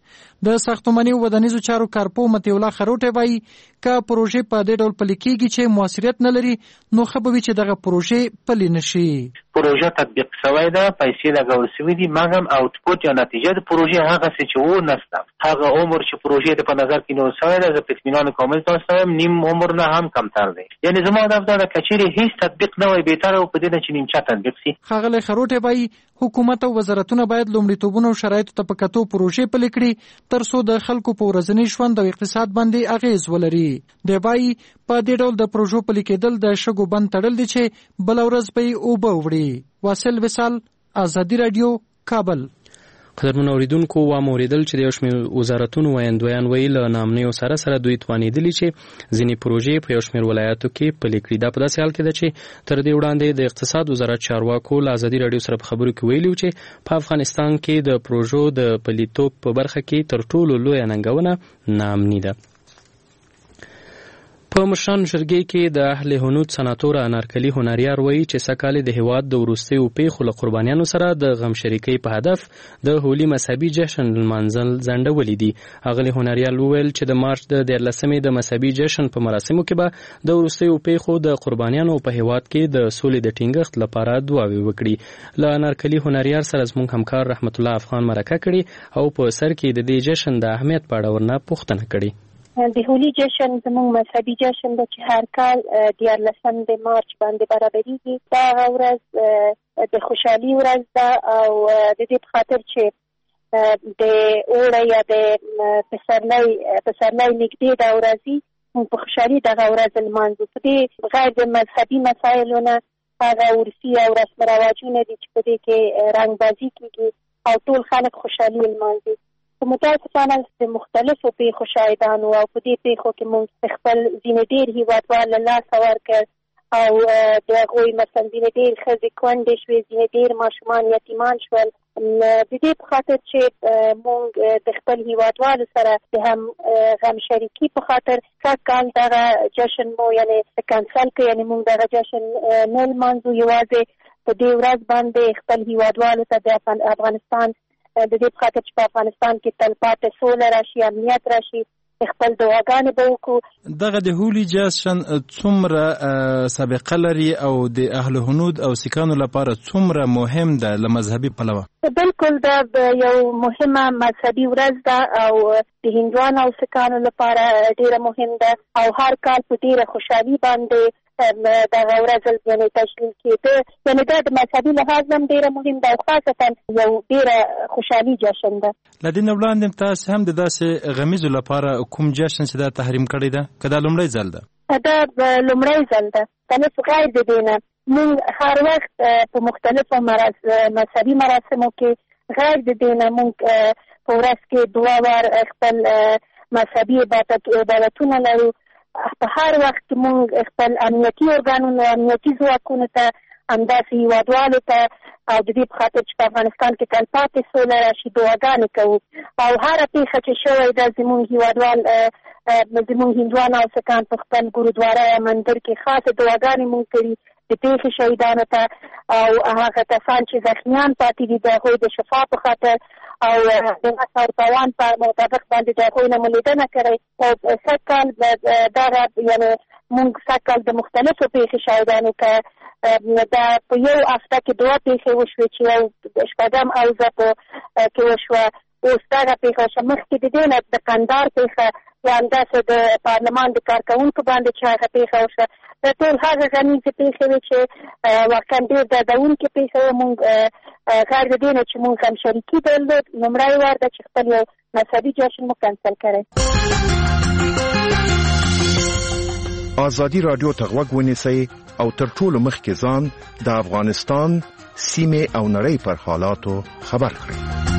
د ساختماني او ودانیزو چارو کارپو مطیع الله خروټی وایي که پروژې په دې ډول پلي کېږي چې موثریت نه لري نو ښه به وي چې دغه پروژې پلي نه شي. پروژه تطبیق شوی ده، پیسې لګول شوي دي، مګر آوټپوټ یا نتیجه د پروژې هغسې چې و نشته. هغه عمر چې پروژې ته په نظر کې نیول شوی ده زه په اطمینان کامل تاسو وایم نیم عمر نه هم کمتر دی. یعنې زما هدف دا ده که چیرې هیڅ تطبیق نه وای بهتره و په دې نه چې نیمچه تطبیق شي. ښاغلی خروټی وایي حکومت او وزارتونه باید لومړیتوبونه او شرایطو ته په کتو پروژې پلي کړي تر څو د خلکو په ورځني ژوند او اقتصاد باندې اغیز ولري. دی وایي په دې ډول د پروژو پلي کېدل د شګو بند تړل دي چې بله ورځ به یې اوبه وړي. واصل وصال، ازادي راډیو، کابل. قدرمن اوریدونکو واوریدل چې د یو شمېر وزارتونو ویاندویان ویل له ناامنیو سره دوی توانېدلي چې ځینې پروژې په یو شمېر ولایاتو کې پلي کړي. دا په داسې حال کې ده چې تر دې وړاندې د اقتصاد وزارت چارواکو له ازادي راډیو سره په خبرو کې ویلي چې په افغانستان کې د پروژو د پلیتوب په برخه کې تر ټولو لویه ننګونه ناامني ده. په مشرانو جرګې کې د اهل هنود سناتور انارکلي هنریار وایي چې سږکال د هیواد د وروستیو پیښو له قربانیانو سره د غم شریکۍ په هدف د هولي مذهبي جشن لمانځل ځنډولي دي. اغلې هنریار وویل چې د مارچ د 14مې د مذهبي جشن په مراسمو کې به د وروستیو پیښو د قربانیانو په هیواد کې د سولې د ټینګښت لپاره دعاوې وکړي. له انارکلي هنریار سره زموږ همکار رحمت الله افغان مرکه کړي او په سر کې د دې جشن د اهمیت په اړه ورنه پوښتنه کړې. د هولي جشن زموږ مذهبي جشن دی چې هر کال 14 د مارچ باندې برابرېږي. دا ورځ د خوشحالي ورځ ده او د دې په خاطر چې د اوړه یا د پسرلی نږدې دا ورځي موږ په خوشحالي دغه ورځ لمانځو. په دې غیر د مذهبي مسایلو نه هغه عرفي او رسم رواجونه دي چې په دې کې رنګبازي کېږي او ټول خلک خوشحالي لمانځي. متاسفانه د مختلفو پیښو شاهدان وو او په دې پیښو کې موږ خپل ځینې ډېر هیوادوال له لاسه ورکړ او د هغوی مثلا ځینې ډېر ښځې کونډې شوې، ځینې ډېر ماشومان یتیمان شول. د دې په خاطر چې موږ د خپل هیوادوالو سره د هم غم شریکي په خاطر کال دغه جشن مو یعنې کنسل کړ، یعنې موږ دغه جشن نه لمانځو. یوازې په دې ورځ باندې خپل هیوادوالو ته د افغانستان د دې په خاطر چې په افغانستان کې تلپاتې سوله راشي، امنیت راشي، خپل دعاګانې به وکړو. دغه د هولي جشن څومره سابقه لري او د اهل هنود او سیکانو لپاره څومره مهم ده له مذهبي پلوه؟ بالکل دا یو مهمه مذهبي ورځ ده او د هندوانو او سیکانو لپاره ډیره مهم ده او هر کال په ډیره خوشحالي باندې دغه ورځ یعنې تشکیل کېده. یعنې دا د مذهبي لحاظ هم ډیره مهم ده او خاصتا یو ډیره خوشحالي جشن ده. له دې نه وړاندې تاسې هم د داسې غمیزو لپاره کوم جشن چې دا تحریم کړی ده که دا لومړی ځل ده؟ دا لومړی ځل ده. کنه غیر د دې نه موږ هر وخت په مختلفو مذهبي مراسمو کې غیر د دې نه موږ په ورځ کې دوه وار خپل مذهبي عبادتونه لرو. په هر وخت موږ خپل امنیتي ارګانونو امنیتي ځواکونو ته همداسې هیوادوالو ته او د دې په خاطر چې په افغانستان کې تلپاتې سوله راشي دعاګانې کوو او هره پیښه چې شوې ده زموږ هیوادوال زموږ هندوان او سکان په خپل ګورودواره یا مندر کې خاصه دعاګانې موږ کړي د پیښې شهیدانو ته او هغه کسان چې زخمیان پاتې دي د هغوی د شفا په خاطر او د مسارتوان په مطابق باندې د هغوی نه مو لیدنه کړې. او سږکال دغه یعنې موږ سږکال د مختلفو پیښې شهیدانو ته دا په یو هفته کې دوه پیښې وشوې چې یو شپږم اوزه کې وشوه. اوس دغه پیښه وشوه. مخکې د دې نه د قندار پیښه یا همداسې د پارلمان د کارکوونکو باندې چې هغه پیښه وشوه. دا ټول هغه غمیزې پیښې وې چې واقعا ډېر دردونکې پیښې وې. موږ غیر د دې نه چې موږ غم شریکي درلود لومړی وار ده چې خپل یو مذهبي جشن مو کنسل کړی. ازادي راډیو ته غوږ ونیسئ او تر ټولو مخکې ځان د افغانستان سیمې او نړۍ پر حالاتو خبر کړئ.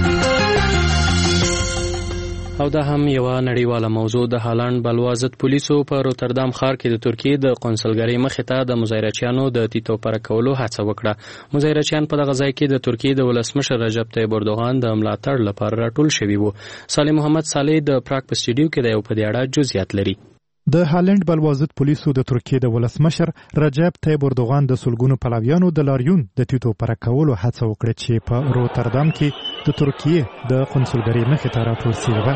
او دا هم یوه نړیواله موضوع د هالند بلوا ضد پولیسو په روتردام ښار کې د ترکیې د قونسلګرۍ مخې ته د مظاهرچیانو د تیتو پرک کولو هڅه وکړه. مظاهرچیان په دغه ځای کې د ترکیې د ولسمشر رجب طیب اردوغان د ملاتړ لپاره راټول شوي وو. صالح محمد صالح د پراګ په سټوډیو کې د یو په دې اړه جزئیات لري. د هالند بلوا ضد پولیسو د ترکیې د ولسمشر رجب طیب اردوغان د سلګونو پلویانو د لاریون د تیتو پرک کولو هڅه وکړه چې په روتردام کې د ترکیې د قونسلګرۍ مخې ته راټول شوي وو.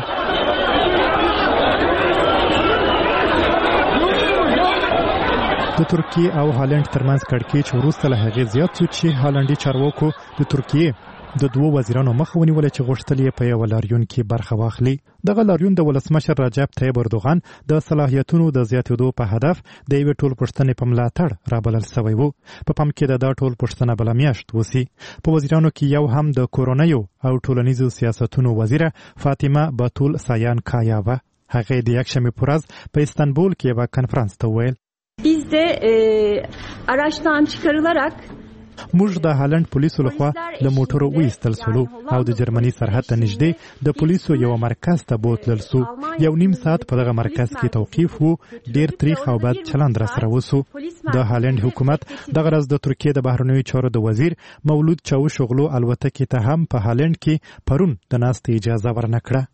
د ترکیې او هالند ترمنځ کړکېچ وروسته له هغې زیات شو چې هالندي چارواکو د ترکیې د دوو وزیرانو مخه ونیوله چې غوښتل یې په یوه لاریون کې برخه واخلي. دغه لاریون د ولسمشر رجب طیب اردوغان د صلاحیتونو د زیاتېدو په هدف د یوې ټولپوښتنې په ملاتړ رابلل سوی و. په پام کې د دا ټولپوښتنه بله میاشت وسي. په وزیرانو کې یو هم د کورنیو او ټولنیزو سیاستونو وزیره فاطمه باتول سایان کایا وه. هغې د یکشنبې په ورځ په استانبول کې یوه کنفرانس ته وویل biz de araçtan çıkarılarak موږ د هالند پولیسو لخوا له موټرو وایستل سولو او د جرمني سرحد ته نږدې د پولیسو یو مرکز ته بوتلل سو. 1.5 ساعت په دغه مرکز کې توقیف وو. ډیر تریخ او بد چلند را سره وسو. د هالند حکومت دغه ورځ د ترکیې د بهرنیو چارو د وزیر مولود چاوشوغلو الوتکې ته هم په هالند کې پرون د ناستې اجازه ورنکړه.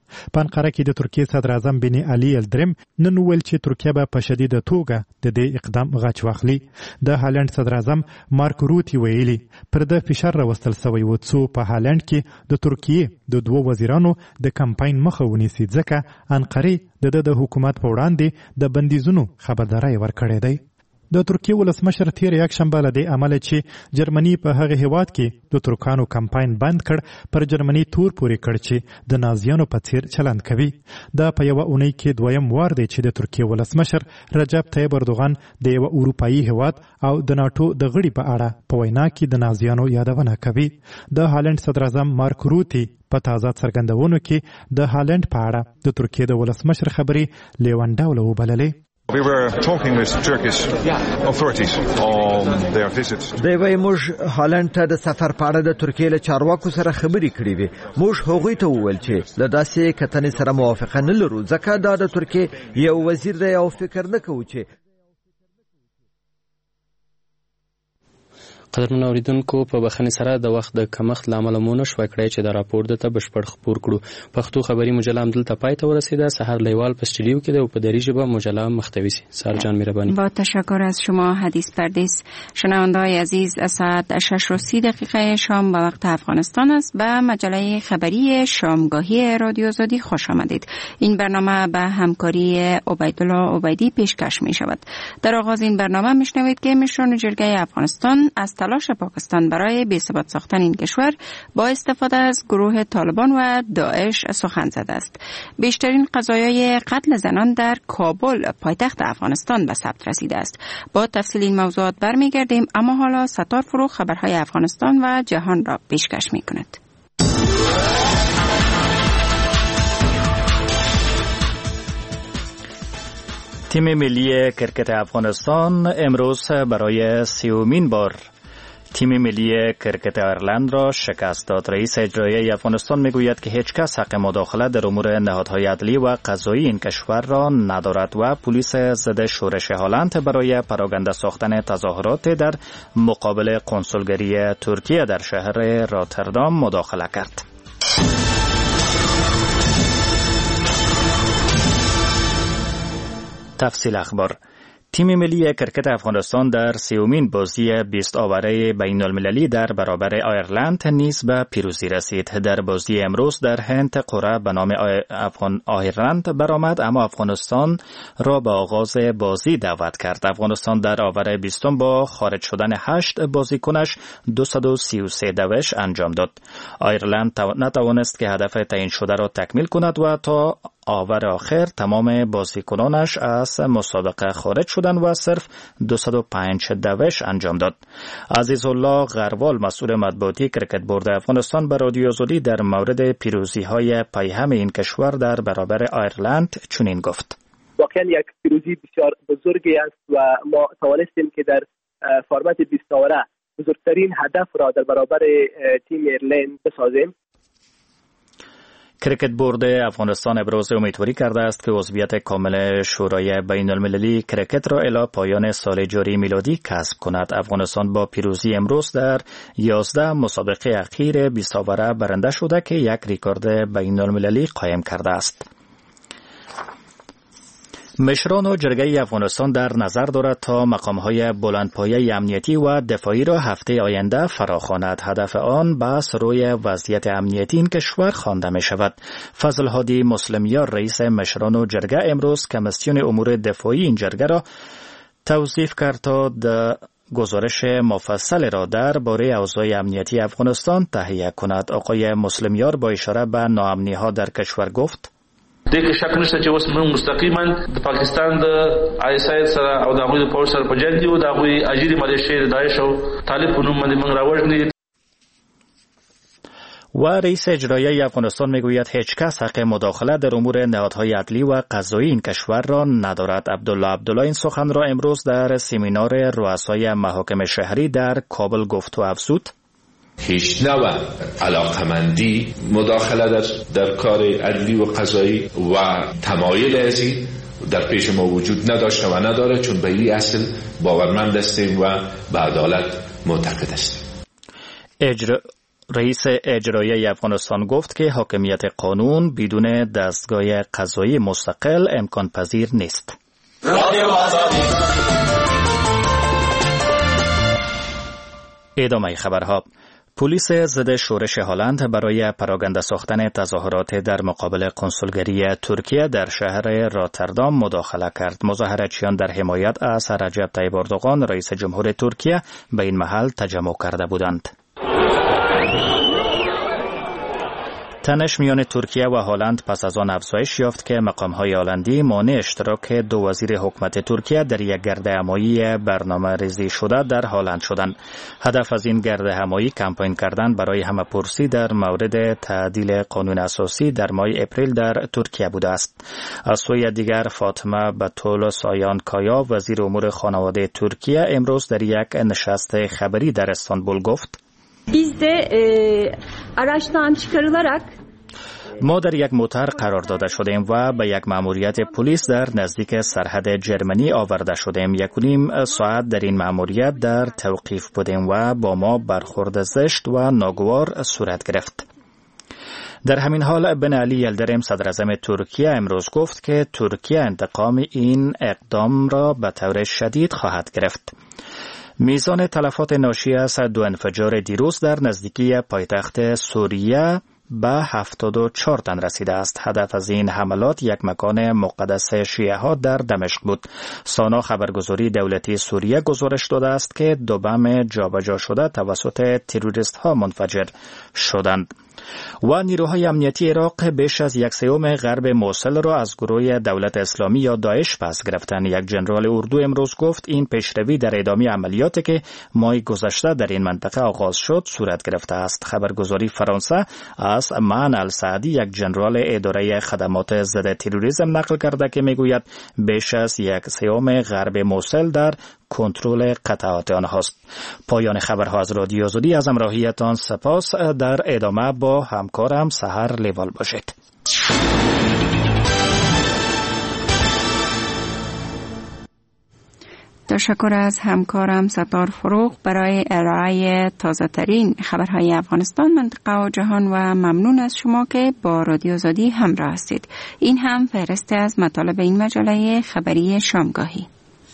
په انقره کې د ترکیې صدر اعظم بن علي الدرم نن وویل چې ترکیه به په شدیده توګه د دې اقدام غچ واخلي. د هالند صدر اعظم مارک روتی ویلي پر د فشار راوستل شوی و څو په هالند کې د ترکیې د دوه وزیرانو د کمپاین مخه ونیسي ځکه انقره د حکومت په وړاندې د بندیزونو خبرداری ورکړې دی. د ترکیې ولسمشر تیر یک شنبه له دې امله چې جرمني په هغه هیواد کې د ترکانو کمپاین بند کړ پر جرمني تور پورې کړ چې د نازیانو په څیر چلند کوي. دا په یوه اونۍ کې دویم وار دی چې د ترکیې ولسمشر رجب طیب اردوغان د یو اروپایي هیواد او د ناتو د غړي په اړه په وینا کې د نازیانو یادونه کوي. د هالند صدر اعظم مارک روتی په تازه څرګندونو کې د هالند په اړه د ترکیې د ولسمشر خبرې لیونډاوله وبللې. We were talking with Turkish authorities on their visits. دوی موږ هالند ته د سفر په اړه د ترکیې له چارواکو سره خبرې کړې وې. موږ هغوی ته وویل چې له داسې کتنې سره موافقه نه لرو ځکه دا د ترکیې یو وزیر دی او فکر نه کوو چې قدرمنو اوریدونکو په بخښنې سره د وخت د کمښت له امله مو نشوای کړی چې دا راپور درته بشپړ خپور کړو. پښتو خبري مجله همدلته پای ته ورسیده. سحر لیوال په استودیو کې د په دری ژبه مجله مختوی سي. سار جان مهربانی. با تشکر از شما حدیث پردیس. شنونده‌های عزیز، ساعت 6:30 شام به وقت افغانستان است. به مجله خبری شامگاهی رادیو آزادی خوش آمدید. این برنامه به همکاری عبیدالله عبیدی پیشکش می شود. در آغاز این برنامه میشنوید که مشران جرگه افغانستان از تلاش پاکستان برای بی‌ثبات ساختن این کشور با استفاده از گروه طالبان و داعش سخن زده است. بیشترین قضایای قتل زنان در کابل پایتخت افغانستان به ثبت رسیده است. با تفصیل این موضوعات برمیگردیم، اما حالا ستار فروغ خبرهای افغانستان و جهان را پیشکش می‌کند. تیم ملی کرکت افغانستان امروز برای 30مین بار تیم ملی کرکت آیرلند را شکست داد. رئیس اجرایی افغانستان میگوید که هیچ کس حق مداخله در امور نهادهای عدلی و قضایی این کشور را ندارد و پلیس ضد شورش هالند برای پراگنده ساختن تظاهرات در مقابل کنسولگری ترکیه در شهر راتردام مداخله کرد. تفصیل اخبار. تیم ملی کرکت افغانستان در 30مین بازی 20 آوره بین المللی در برابر آیرلند نیز به پیروزی رسید. در بازی امروز در هند قرعه به نام آیرلند برآمد، اما افغانستان را به آغاز بازی دعوت کرد. افغانستان در آوره 20 با خارج شدن 8 بازیکنش 233 دوش انجام داد. آیرلند نتوانست که هدف تعیین شده را تکمیل کند و تا آور آخر تمام بازیکنانش از مسابقه خارج شدند و صرف 205 دوش انجام داد. عزیزالله غروال مسئول مطبوعاتی کرکت بورد افغانستان به رادیو آزادی در مورد پیروزی‌های پیهم این کشور در برابر آیرلند چنین گفت: واقعا یک پیروزی بسیار بزرگی است و ما توانستیم که در فرمت 20 آوره بزرگترین هدف را در برابر تیم ایرلند بسازیم. کرکت بورد افغانستان ابراز امیدواری کرده است که عضویت کامل شورای بین المللی کرکت را الی پایان سال جاری میلادی کسب کند. افغانستان با پیروزی امروز در 11 مسابقه اخیر 20 آوره برنده شده که یک رکورد بین المللی قایم کرده است. مشران و جرگه افغانستان در نظر دارد تا مقامهای بلندپایه امنیتی و دفاعی را هفته آینده فراخواند. هدف آن بحث روی وضعیت امنیتی این کشور خوانده می شود. فضل هادی مسلمیار رئیس مشران و جرگه امروز کمیسیون امور دفاعی این جرگه را توصیف کرد تا گزارش مفصل را درباره اوضاع امنیتی افغانستان تهیه کند. آقای مسلمیار با اشاره به ناامنی ها در کشور گفت: دغه شک نشته چې اوس موږ مستقیما د پاکستان د ISIS سره او د هغوی د پوځ سره په جنګ کې وو. د هغوی اجیري ملیشې د داعش او طالب په نوم باندې موږ راوژنې. و رئیس اجرایی افغانستان میگوید هیچ کس حق مداخله در امور نهادهای عدلی و قضایی این کشور را ندارد. عبدالله این سخن را امروز در سمینار رؤسای محاکم شهری در کابل گفت و افزود: هیچ نوع علاقمندی مداخله در کار عدلی و قضایی و تمایل ازی در پیش ما وجود نداشته و نداره، چون به این اصل باورمند هستیم و به عدالت معتقد هستیم. رئیس اجرایی افغانستان گفت که حاکمیت قانون بدون دستگاه قضایی مستقل امکان پذیر نیست. ادامه خبرها. پلیس ضد شورش هلند برای پراگنده ساختن تظاهرات در مقابل کنسولگری ترکیه در شهر راتردام مداخله کرد. مظاهراتچیان در حمایت از رجب طیب اردوغان رئیس جمهور ترکیه به این محل تجمع کرده بودند. تنش میان ترکیه و هلند پس از آن افزایش یافت که مقام‌های هلندی مانع اشتراک دو وزیر حکومت ترکیه در یک گردهمایی برنامه‌ریزی شده در هلند شدند. هدف از این گردهمایی کمپین کردن برای همه‌پرسی در مورد تعدیل قانون اساسی در ماه اپریل در ترکیه بوده است. از سوی دیگر فاطمه بتول سایان کایا وزیر امور خانواده ترکیه امروز در یک نشست خبری در استانبول گفت: Biz de araçtan çıkarılarak ما در یک موتر قرار داده شدیم و به یک مأموریت پلیس در نزدیک سرحد جرمنی آورده شدیم. 1.5 ساعت در این مأموریت در توقیف بودیم و با ما برخورد زشت و ناگوار صورت گرفت. در همین حال بن علی یلدریم صدر اعظم ترکیه امروز گفت که ترکیه انتقام این اقدام را به طور شدید خواهد گرفت. میزان تلفات ناشی از دو انفجار دیروز در نزدیکی پایتخت سوریه به 74 تن رسیده است. هدف از این حملات یک مکان مقدس شیعه ها در دمشق بود. سانا خبرگزاری دولتی سوریه گزارش داده است که دو بم جابجا شده توسط تروریست ها منفجر شدند. و نیروهای امنیتی عراق بیش از 1/3 غرب موصل را از گروه دولت اسلامی یا داعش پس گرفتند. یک ژنرال اردو امروز گفت این پیشروی در ادامه عملیاتی که ماه گذشته در این منطقه آغاز شد صورت گرفته است. خبرگزاری فرانسه از معن السعدی یک ژنرال اداره خدمات ضد تروریسم نقل کرده که میگوید بیش از 1/3 غرب موصل در کنترل قطعات آنهاست. پایان خبرها از رادیو آزادی. از همراهیتان سپاس. در ادامه با همکارم سحر لیوال باشید. تشکر از همکارم ستار فروغ برای ارائه تازه ترین خبرهای افغانستان، منطقه و جهان و ممنون از شما که با رادیو آزادی همراه هستید. این هم فهرست از مطالب این مجله خبری شامگاهی.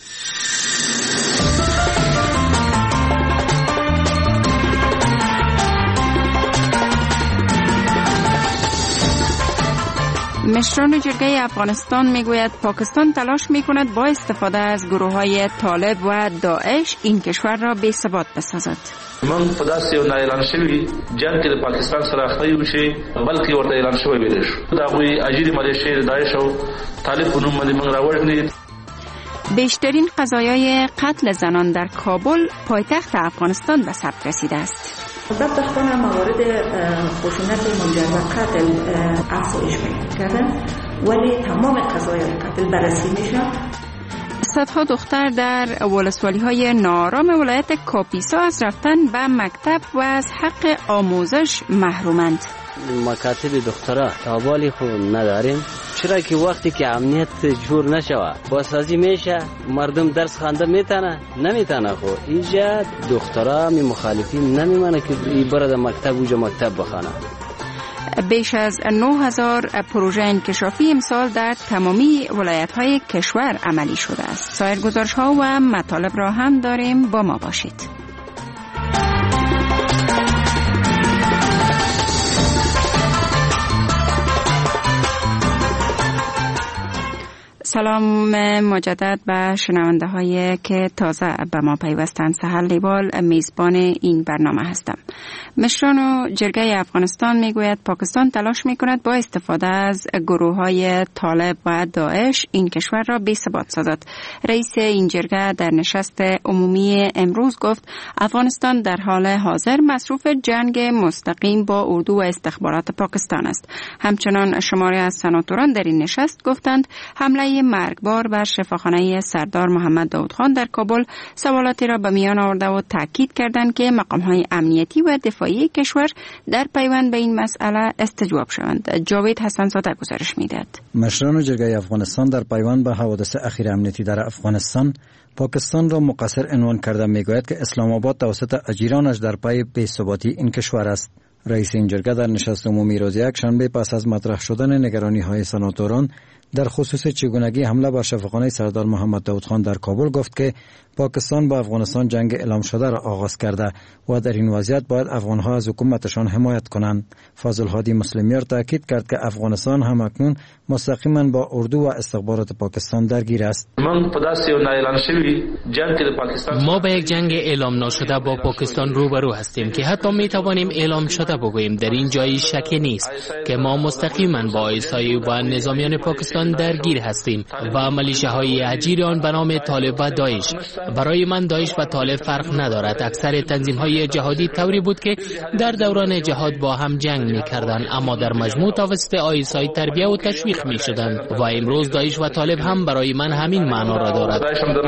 مشران جرگه افغانستان میگوید پاکستان تلاش میکند با استفاده از گروه‌های طالب و داعش این کشور را بی‌ثبات بسازد. من په داسې یو اعلان شوی جنگ کې د پاکستان سره اخته وشي بلکې ورته اعلان شوی ویل شو دا غوي اجیری ملیشیا داعش او طالب په نوم باندې موږ راوړل. بیشترین قضایای قتل زنان در کابل پایتخت افغانستان به ثبت رسیده است. بدبختانه موارد خشونت منجر به قتل افزایش پیدا کرده ولی تمام قضایای قتل بررسی میشه. صدها دختر در ولسوالی‌های ناآرام ولایت کاپیسا از رفتن به مکتب و از حق آموزش محرومند. مکاتب دخترها تابالی خود نداریم، چرا که وقتی که امنیت جور نشوه بازسازی میشه مردم درس خوانده نمیتونه خو اینجا دخترها می مخالفین نمیمانه که برد مکتب اوجا مکتب بخوانه. بیش از 9000 پروژه انکشافی امسال در تمامی ولایت‌های کشور عملی شده است. سایر گزارش‌ها و مطالب را هم داریم، با ما باشید. سلام مجدد به شنونده هایی که تازه به ما پیوستند. سحر لیوال میزبان این برنامه هستم. مشران و جرگه افغانستان میگوید پاکستان تلاش میکند با استفاده از گروه های طالب و داعش این کشور را بی‌ثبات سازد. رئیس این جرگه در نشست عمومی امروز گفت افغانستان در حال حاضر مصروف جنگ مستقیم با اردو و استخبارات پاکستان است. همچنان شماری از سناتوران در این نشست گفتند حمله حمله مرگبار بر شفاخانه سردار محمد داود خان در کابل سوالاتی را به میان آورده و تاکید کردند که مقام‌های امنیتی و دفاعی کشور در پیوند به این مسئله استجواب شوند. جاوید حسن‌زاده گزارش می‌دهد. مشران جرگه افغانستان در پیوند به حوادث اخیر امنیتی در افغانستان پاکستان را مقصر عنوان کرده میگوید که اسلام آباد توسط اجیرانش در پی بی‌ثباتی این کشور است. رئیس این جرگه در نشست عمومی روز یکشنبه پس از مطرح شدن نگرانی‌های سناتوران در خصوص چگونگی حمله بر شفاخانه سردار محمد داود خان در کابل گفت که پاکستان با افغانستان جنگ اعلام شده را آغاز کرده و در این وضعیت باید افغانها از حکومتشان حمایت کنند. فاضل هادی مسلمیار تاکید کرد که افغانستان هم اکنون مستقیما با اردو و استخبارات پاکستان درگیر است. ما با یک جنگ اعلام نشده با پاکستان روبرو هستیم که حتی می توانیم اعلام شده بگوییم. در این جایی شکی نیست که ما مستقیما با ایسای و نظامیان پاکستان درگیر هستیم و ملیشه‌های اجیر آن به نام طالب و داعش. برای من داعش و طالب فرق ندارد. اکثر تنظیم‌های جهادی طوری بود که در دوران جهاد با هم جنگ می‌کردند، اما در مجموع توسط آیسای تربیه و تشویق می‌شدند و امروز داعش و طالب هم برای من همین معنا را دارد.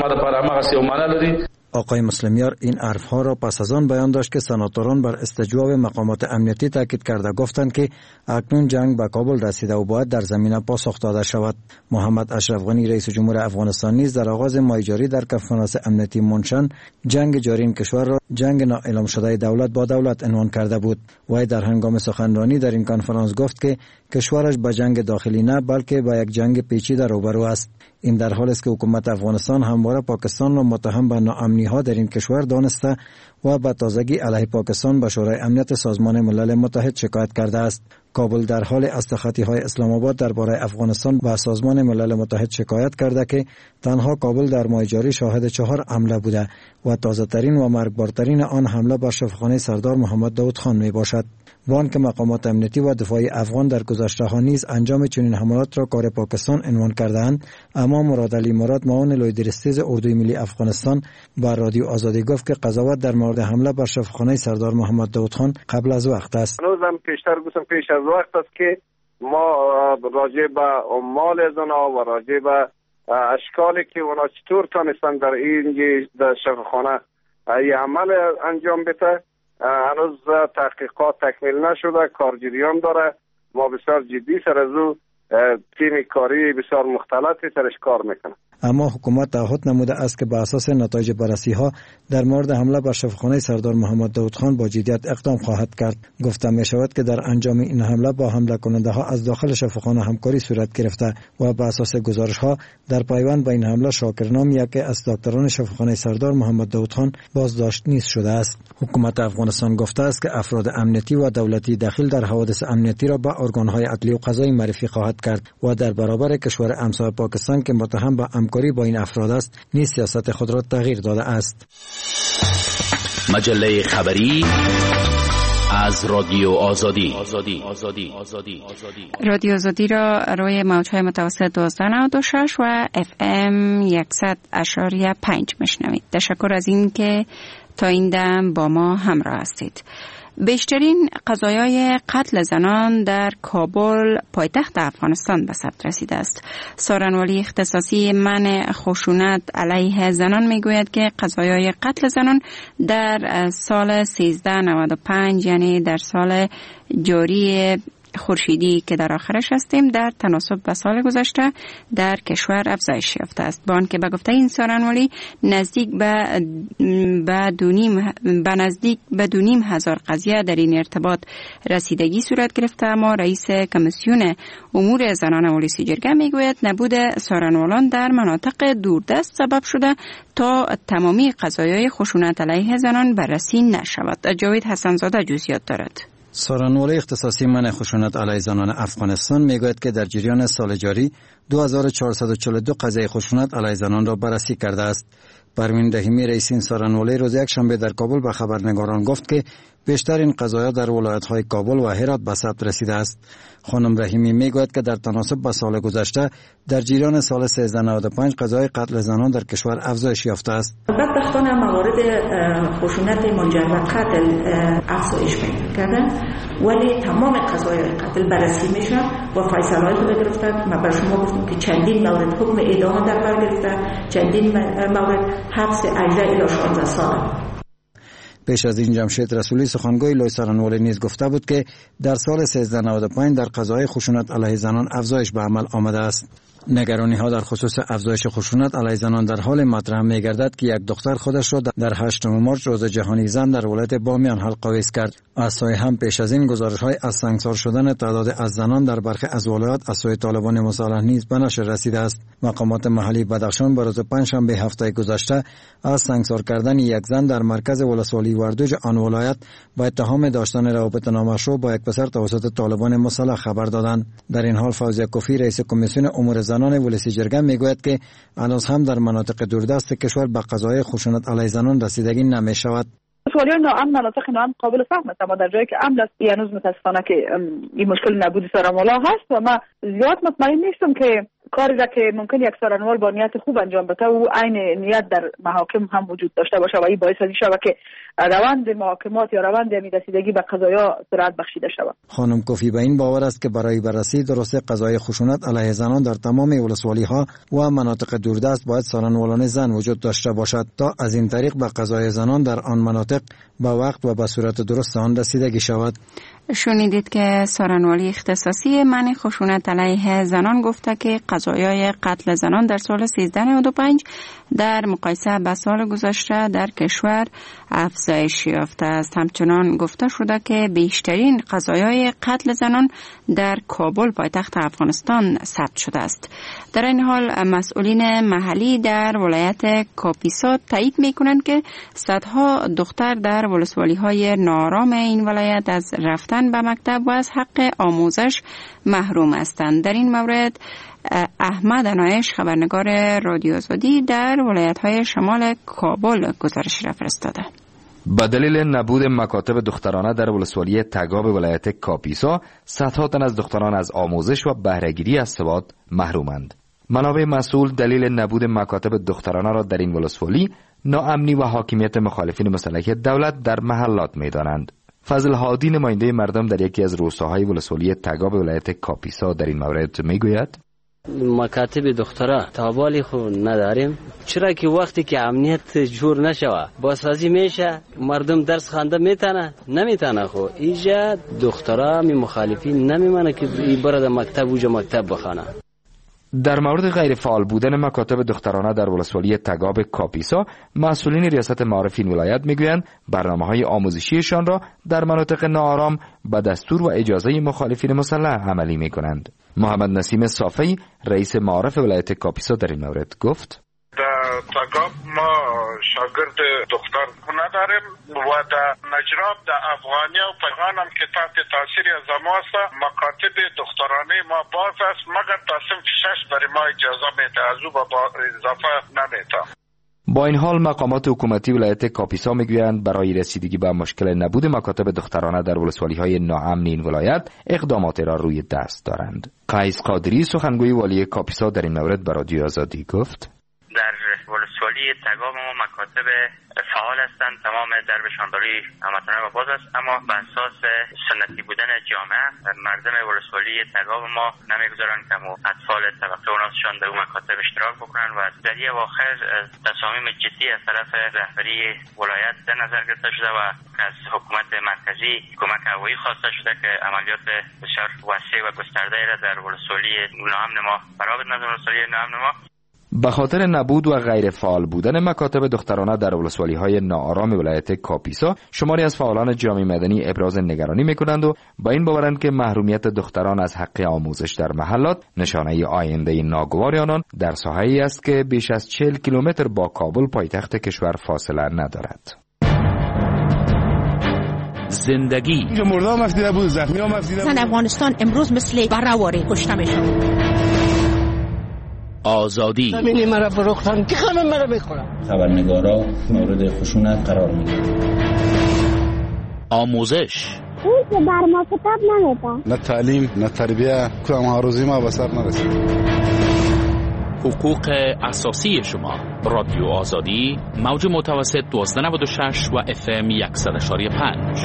آقای مسلمیار این حرفها را پس از آن بیان داشت که سناتوران بر استجواب مقامات امنیتی تاکید کرده گفتند که اکنون جنگ به کابل رسیده و باید در زمینه پاسخ داده شود. محمد اشرف غنی رئیس جمهور افغانستان نیز در آغاز ماهیجاری در کنفرانس امنیتی مونشن جنگ جاری این کشور را جنگ نااعلام شده دولت با دولت عنوان کرده بود. وی در هنگام سخنرانی در این کنفرانس گفت که کشورش به جنگ داخلی نه بلکه به یک جنگ پیچیده روبرو است. این در حالی است که حکومت افغانستان همواره پاکستان را متهم به ناامنی‌ها در این کشور دانسته و به تازگی علیه پاکستان به شورای امنیت سازمان ملل متحد شکایت کرده است. کابل در حال از تخطی‌های اسلام آباد درباره افغانستان به سازمان ملل متحد شکایت کرده که تنها کابل در ماه جاری شاهد 4 حمله بوده و تازه‌ترین و مرگبارترین آن حمله بر شفاخانه سردار محمد داود خان میباشد. وان که مقامات امنیتی و دفاعی افغان در گذشته‌ها نیز انجام چنین حملات را کار پاکستان عنوان کرده‌اند، اما مراد علی مراد معاون لویدرستیز اردوی ملی افغانستان با رادیو آزادی گفت که قضاوت در مورد حمله بر شفاخانه سردار محمد داود خان قبل از وقت است. هنوزم پیشتر گفتم پیش از وقت است که ما راجع به عمال زنا و راجع به اشکالی که اونا چطور تانستن در این شفاخانه ای عمل انجام بده هنوز تحقیقات تکمیل نشده، کار جریان داره. ما بسیار جدی سر از او تیم کاری بسیار مختلفی سرش کار میکنه. اما حکومت تعهد نموده است که بر اساس نتایج بررسی‌ها در مورد حمله بر شفاخانه سردار محمد داود خان با جدیت اقدام خواهد کرد. گفته می شود که در انجام این حمله با حمله کننده ها از داخل شفاخانه همکاری صورت گرفته و بر اساس گزارش‌ها در پیوند به این حمله شاکرنام یکی از دکتران شفاخانه سردار محمد داود خان بازداشت نیز شده است. حکومت افغانستان گفته است که افراد امنیتی و دولتی داخل در حوادث امنیتی را به ارگان‌های عدلی و قضایی معرفی خواهد کرد و در برابر کشور همسایه پاکستان که متهم به همکاری با این افراد است نیز سیاست خود را تغییر داده است. مجله خبری از رادیو آزادی. رادیو آزادی را روی موج‌های متوسط 1296 و FM 100.5 میشنوید. تشکر از این که تا این دم با ما همراه هستید. بیشترین قضایای قتل زنان در کابل پایتخت افغانستان به ثبت رسیده است. سارنوالی اختصاصی منع خشونت علیه زنان میگوید که قضایای قتل زنان در سال 1395 یعنی در سال جاری خورشیدی که در آخرش هستیم در تناسب با سال گذشته در کشور افزایش یافته است. با آنکه به گفته این سارنوالی نزدیک به 2,500 قضیه در این ارتباط رسیدگی صورت گرفته، اما رئیس کمیسیون امور زنان ولسی جرگه میگوید نبود سارنوالان در مناطق دوردست سبب شده تا تمامی قضایای خشونت علیه زنان بررسی نشود. جاوید حسن‌زاده جزئیات دارد. سارنوالی اختصاصی منع خشونت علیه زنان افغانستان میگوید که در جریان سال جاری 2442 قضیه خشونت علیه زنان را بررسی کرده است. پروین رحیمی رئیس این سارنوالی روز یکشنبه در کابل به خبرنگاران گفت که بیشتر این قضایا در ولایت‌های کابل و هرات به ثبت رسیده است. خانم رحیمی میگوید که در تناسب با سال گذشته در جریان سال 1395 قضای قتل زنان در کشور افزایش یافته است. بدبختانه موارد خشونت منجر به قتل افزایش پیدا کرده، ولی تمام قضای قتل بررسی میشه و فیصله‌ای خود گرفتن. ما بر شما گفتم که چندین مورد حکم اعدام در بر گرفته، چندین مورد حبس 18 الی 16 سال. پیش از این جمشید رسولی سخنگوی لوی سارنوالی نیز گفته بود که در سال 1395 در قضای خشونت علیه زنان افزایش به عمل آمده است. نگرانی ها در خصوص افزایش خشونت علیه زنان در حال مطرح می گردد که یک دختر خودش را در 8 مارس روز جهانی زن در ولایت بامیان حلق‌آویز کرد. از سوی هم پیش از این گزارش‌های از سنگسار شدن تعداد از زنان در برخی از ولایات از سوی طالبان مسلح نیز به نشر رسیده است. مقامات محلی بدخشان به روز پنجشنبه هفته گذشته از سنگسار کردن یک زن در مرکز ولسوالی وردوج آن ولایت با اتهام داشتن روابط نامشروع با یک پسر توسط طالبان مسلح خبر دادند. در این حال فوزیه کوفی رئیس کمیسیون امور زنان ولسی جرگه میگوید که هنوز هم در مناطق دوردست کشور به قضای خشونت علیه زنان رسیدگی نمی شود. ولسوالی ناامن، مناطق ناامن قابل فهم است، اما در جایی که امن است هنوز متاسفانه که این مشکل نبود سارنوالا هست و ما زیاد مطمئن نیستم که کاری را که ممکن یک سارنوال با نیت خوب انجام بده و عین نیت در محاکم هم وجود داشته باشه و این باعث شود که روند محاکمات یا روند رسیدگی به قضایا سرعت بخشیده شود. خانم کوفی به این باور است که برای بررسی درست قضای خشونت علیه زنان در تمام ولسوالی ها و مناطق دوردست باید سارنوالان زن وجود داشته باشد تا از این طریق به قضای زنان در آن مناطق با وقت و به صورت درست آن رسیدگی شود. شنیدید که سارنوالی اختصاصی منع خشونت علیه زنان گفته که قضایای قتل زنان در سال 1395 در مقایسه با سال گذشته در کشور افزایش یافته است. همچنان گفته شده که بیشترین قضایای قتل زنان در کابل پایتخت افغانستان ثبت شده است. در این حال مسئولین محلی در ولایت کاپیسا تایید می‌کنند که صدها دختر در ولسوالی‌های ناآرام این ولایت از رفتن به مکتب و از حق آموزش محروم هستند. در این مورد احمد عنایش خبرنگار رادیو آزادی در ولایت‌های شمال کابل گزارش را فرستاده. به دلیل نبود مکاتب دخترانه در ولسوالی تگاب ولایت کاپیسا، صدها تن از دختران از آموزش و بهره‌گیری از سواد محرومند. منابع مسئول دلیل نبود مکاتب دخترانه را در این ولسوالی ناامنی و حاکمیت مخالفین مسلح دولت در محلات می‌دانند. فضل هادی نماینده مردم در یکی از روستاهای ولسوالی تگاب ولایت کاپیسا در این مورد میگوید: مکاتب دخترا تابالی خو نداریم، چرا که وقتی که امنیت جور نشوه بازسازی میشه، مردم درس خوانده میتونه نمیتونه، خو اینجا دخترا می مخالفین نمیمونه که برد مکتب اوجا مکتب بخونه. در مورد غیر فعال بودن مکاتب دخترانه در ولسوالی تگاب کاپیسا، مسئولین ریاست معارف این ولایت میگویند برنامه‌های آموزشیشان را در مناطق ناآرام به دستور و اجازه مخالفین مسلح عملی میکنند. محمد نسیم صافی رئیس معارف ولایت کاپیسا در این مورد گفت: در تگاب ما شاگرد دختر نداریم و در نجراب در افغانیا و پیغان هم که تحت تاثیر از ما است. مکاتب دخترانه ما باز است مگر تا صنف 6 برای ما اجازه میده، از او با اضافه نمیده. با این حال مقامات حکومتی ولایت کاپیسا میگویند برای رسیدگی به مشکل نبود مکاتب دخترانه در ولسوالی‌های ناامن این ولایت اقدامات را روی دست دارند. قیس قادری سخنگوی والی کاپیسا در این مورد به رادیو آزادی گفت: در ولسوالی تگاب ما مکاتب فعال هستند، تمام دربشانداری هموطنانه و باز است، اما به اساس سنتی بودن جامعه مردم ولسوالی تگاب ما نمیگذارند که اطفال طبقه اوناسشان در اون مکاتب اشتراک بکنن و در یه واقع تصامیم جدی از طرف رهبری ولایت در نظر گرفته شده و از حکومت مرکزی کمک هوایی خواسته شده که عملیات بسیار وسیع و گسترده را در ولسوالی ناامن ما فرا بدهند. ولسوالی ناامن ما به خاطر نبود و غیر فعال بودن مکاتب دخترانه در ولسوالی‌های ناآرام ولایت کاپیسا، شماری از فعالان جامعه مدنی ابراز نگرانی می‌کنند و با این باورند که محرومیت دختران از حق آموزش در محلات نشانه آینده ناگوار آنان در ساحه‌ای است که بیش از 40 کیلومتر با کابل پایتخت کشور فاصله ندارد. زندگی مردم مفیده بود، زخمی ها مفیده بود. افغانستان امروز مثل برآوری کشته میشن. آزادی زمین مرا فروختن که خانم مرا میخورم. خبرنگارا مورد خشونت قرار میگیرند. آموزش. اون که بر ما کتاب نمیده. نه تعلیم نه تربیه، کدام آرزوی ما به سر نرسید. حقوق اساسی شما. رادیو آزادی، موج متوسط 1296 و FM 100.5.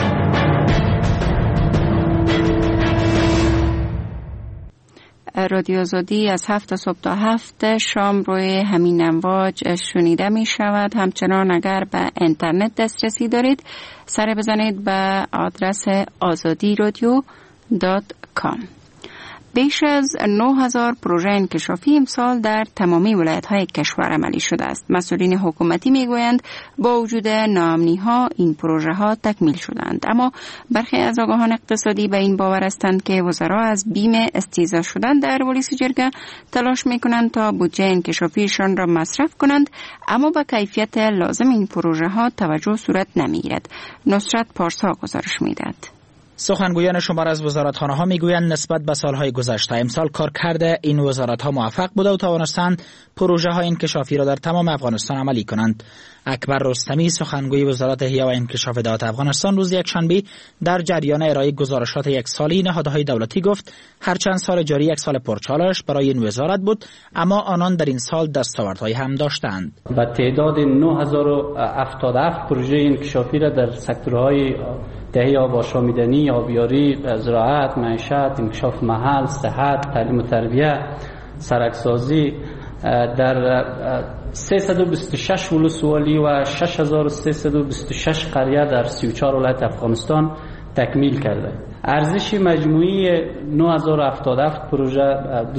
رادیو آزادی از 7 صبح تا 7 شام روی همین امواج شنیده می شود. همچنان اگر به اینترنت دسترسی دارید سر بزنید به آدرس azadiradyo.com. بیش از 9000 پروژه انکشافی امسال در تمامی ولایت‌های کشور عملی شده است. مسئولین حکومتی میگویند با وجود ناامنی‌ها این پروژه‌ها تکمیل شدند، اما برخی از آگاهان اقتصادی به این باور هستند که وزرا از بیم استیضاح شدن در پلیس جرگه تلاش می‌کنند تا بودجه انکشافیشان را مصرف کنند، اما به کیفیت لازم این پروژه‌ها توجه صورت نمی‌گیرد. نصرت پارسا گزارش می‌دهد. سخنگویان شمار از وزارتخانه‌ها میگویند نسبت به سالهای گذشته امسال کارکرد این وزارت‌ها موفق بوده و توانستند پروژه‌های انکشافی را در تمام افغانستان عملی کنند. اکبر رستمی سخنگوی وزارت احیا و انکشاف اطلاعات افغانستان روز یکشنبه در جریان ارائه گزارشات یک سالی نهادهای دولتی گفت هرچند سال جاری یک سال پرچالش برای این وزارت بود، اما آنان در این سال دستاوردهای هم داشتند. با تعداد 9077 پروژه انکشافی را در سکتورهای دهی آب آشامیدنی، آبیاری، زراعت، معیشت، انکشاف محل، صحت، تعلیم و تربیت، سرکسازی در 326 ولسوالی و 6326 قریه در 34 ولایت افغانستان تکمیل کرده. ارزش مجموعی 9077 پروژه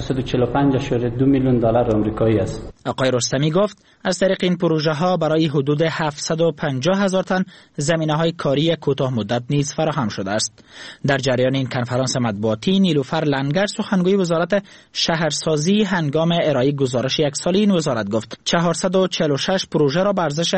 245.2 میلیون دلار آمریکایی است. آقای رستمی گفت از طریق این پروژه ها برای حدود 750,000 تن زمینه‌های کاری کوتاه مدت نیز فراهم شده است. در جریان این کنفرانس مطبوعاتی نیلوفر لنگر سخنگوی وزارت شهرسازی هنگام ارائه گزارش یک سالی این وزارت گفت 446 پروژه را به ارزش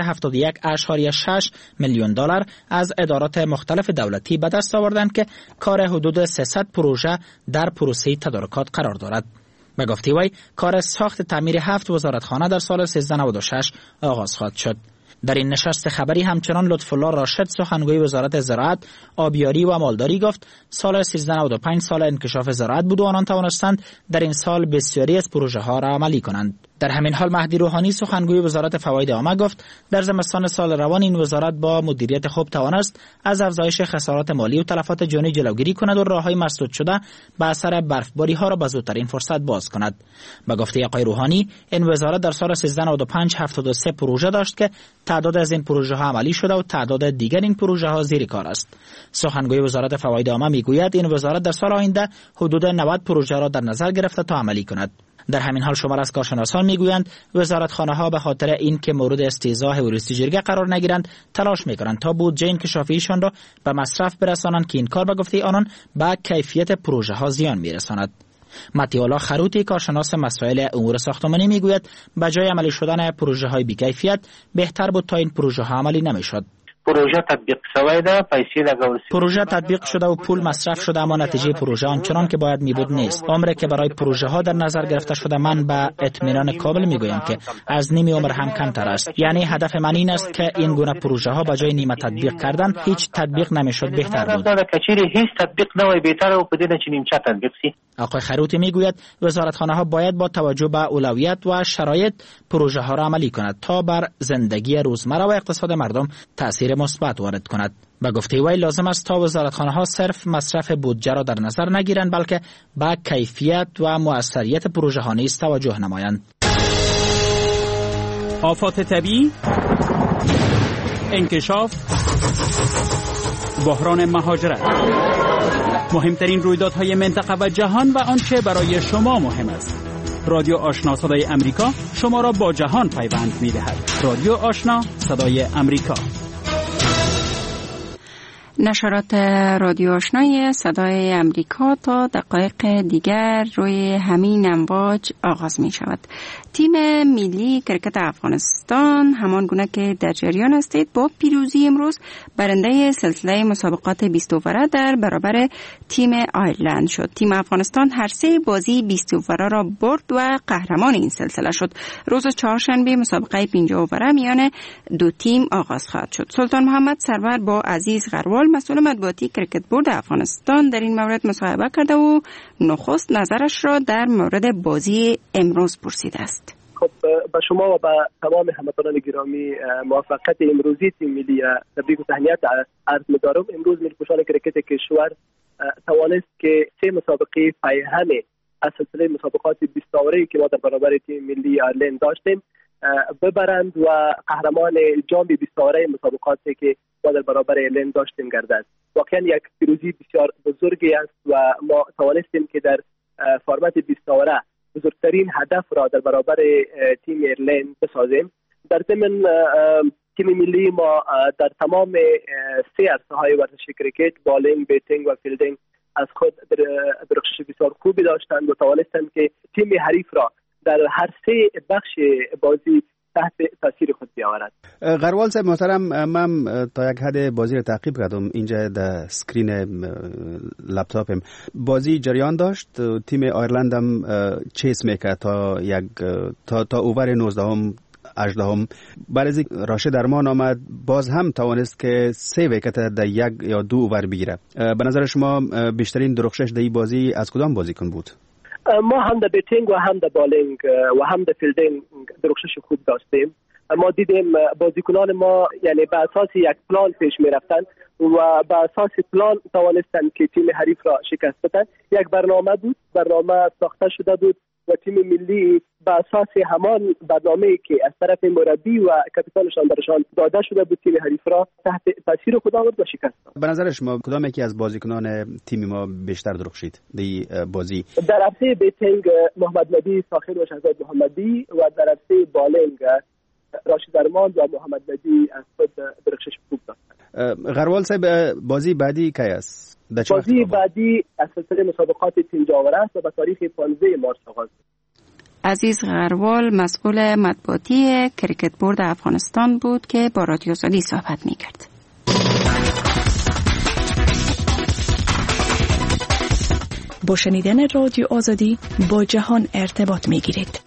71.6 میلیون دلار از ادارات مختلف دولتی به دست آوردند که کار حدود 300 پروژه در پروسه تدارکات قرار دارد. به گفته وی کار ساخت تعمیر 7 وزارتخانه در سال 1396 آغاز خواهد شد. در این نشست خبری همچنان لطفالله راشد سخنگوی وزارت زراعت، آبیاری و مالداری گفت سال 1395 سال انکشاف زراعت بود و آنان توانستند در این سال بسیاری از پروژه ها را عملی کنند. در همین حال مهدی روحانی سخنگوی وزارت فواید عامه گفت در زمستان سال روان این وزارت با مدیریت خوب توانست از افزایش خسارات مالی و تلفات جانی جلوگیری کند و راههای مسدود شده به اثر برفباری ها را به زودترین فرصت باز کند. به گفته آقای روحانی این وزارت در سال 1395 73 پروژه داشت که تعداد از این پروژه ها عملی شده و تعداد دیگر این پروژه ها زیر کار است. سخنگوی وزارت فواید عامه میگوید این وزارت در سال آینده حدود 90 پروژه را در نظر گرفته تا عملی کند. در همین حال شمار از کارشناسان میگویند وزارتخانه‌ها به خاطر اینکه مورد استیضاح ورئیس جرگه قرار نگیرند تلاش میکنند تا بودجه انکشافیشان را به مصرف برسانند که این کار به گفته آنان به کیفیت پروژه ها زیان میرساند. متی‌الله خروتی کارشناس مسائل امور ساختمانی میگوید به جای عملی شدن پروژه های بی‌کیفیت بهتر بود تا این پروژه ها عملی نمیشد. پروژه تطبیق شده ده، پیسې لګول پروژه تطبیق شده و پول مصرف شده اما نتیجه پروژه آنچنان که باید میبود نیست. عمری که برای پروژه ها در نظر گرفته شده من به اطمینان کامل میگویم که از نیم عمر هم کمتر است. یعنی هدف من این است که این گونه پروژه ها به جای نیمه تطبیق کردن هیچ تطبیق نمیشد بهتر بود. هیچ تطبیق نه بهتره و بدون چنین نیمچه تطبیق سی. آقای خروتی میگوید وزارتخانه ها باید با توجه به اولویت و شرایط پروژه ها را عملی کند تا بر زندگی روزمره و اقتصاد مردم تاثیر مثبت وارد کند. به گفته وی لازم است تا وزارتخانه ها صرف مصرف بودجه را در نظر نگیرند بلکه به کیفیت و مؤثریت پروژه ها نیز توجه نمایند. آفات طبیعی، انکشاف، بحران مهاجرت، مهمترین رویدادهای منطقه و جهان و آنچه برای شما مهم است. رادیو آشنا صدای امریکا شما را با جهان پیوند می‌دهد. رادیو آشنا صدای امریکا. نشرات رادیو آشنای صدای امریکا تا دقایق دیگر روی همین امواج آغاز می شود. تیم ملی کرکت افغانستان همان گونه که در جریان استید با پیروزی امروز برنده سلسله مسابقات 20 اووره در برابر تیم آیرلند شد. تیم افغانستان هر سه بازی 20 اووره را برد و قهرمان این سلسله شد. روز چهارشنبه مسابقه 50 اووره میان دو تیم آغاز خواهد شد. سلطان محمد سرور با عزیز غروال مسئول مطبوعاتی کرکت بورد افغانستان در این مورد مصاحبه کرده و نخست نظرش را در مورد بازی امروز پرسیده است. خب به شما و به تمام هموطنان گرامی موفقیت امروزی تیم ملی تبریک و تهنیت عرض می‌دارم. امروز ملی پوشان کرکت کشور توانست که 3 مسابقه پیهم از سلسله مسابقات 20 دوره‌ای که ما در برابر تیم ملی آیرلند داشتیم ببرند و قهرمان جام 20 دوره مسابقاتی که ما در برابر آیرلند داشتیم گردند. واقعا یک پیروزی بسیار بزرگی است و ما توانستیم که در فرمت 20 دوره بزرگترین هدف را در برابر تیم ایرلند بسازیم. در ضمن تیم ملی ما در تمام 3 عرصه‌های ورزش کرکت، بالینگ، بیتینگ و فیلدینگ از خود درخشش بسیار خوبی داشتند و توانستند که تیم حریف را در هر 3 بخش بازی تحت تاثیر خود بیاورد. غروال صاحب محترم، من تا یک حد بازی را تعقیب کردم. اینجا در اسکرین لپتاپم بازی جریان داشت. تیم آیرلند هم چیس میکرد تا اوور 19 18 بعد از راشد درمان آمد، باز هم توانست که 3 ویکت در 1 یا 2 اوور بگیره. به نظر شما بیشترین درخشش در این بازی از کدام بازیکن بود؟ ما هم در بیتینگ و هم در بالینگ و هم در فیلدینگ درخشش خوب داشتیم. ما دیدیم بازیکنان ما یعنی به اساس یک پلان پیش می رفتن و به اساس پلان توانستند که تیم حریف را شکست بدن. یک برنامه بود، برنامه ساخته شده بود و تیم ملی به اساس همان برنامه‌ای که از طرف مربی و کاپیتانشان برشان داده شده بود تیم حریف را تحت تاثیر خود آورد و شکست داد. به نظر شما کدام یکی از بازیکنان تیم ما بیشتر درخشید در بازی؟ در عرصه بیتینگ محمد نبی ساخر و شهزاد محمدی و در عرصه بالینگ راشد درمان و محمد نبی از خود درخشش خوب داشتند. غروال صاحب، بازی بعدی کی است؟ بازی بعدی از سلسله مسابقات تیم جاور است و به تاریخ 15 مارس آغاز شد. عزیز غروال مسئول مطبوعاتی کرکت بورد افغانستان بود که با رادیو آزادی صحبت می‌کرد. با شنیدن رادیو آزادی با جهان ارتباط می‌گیرید.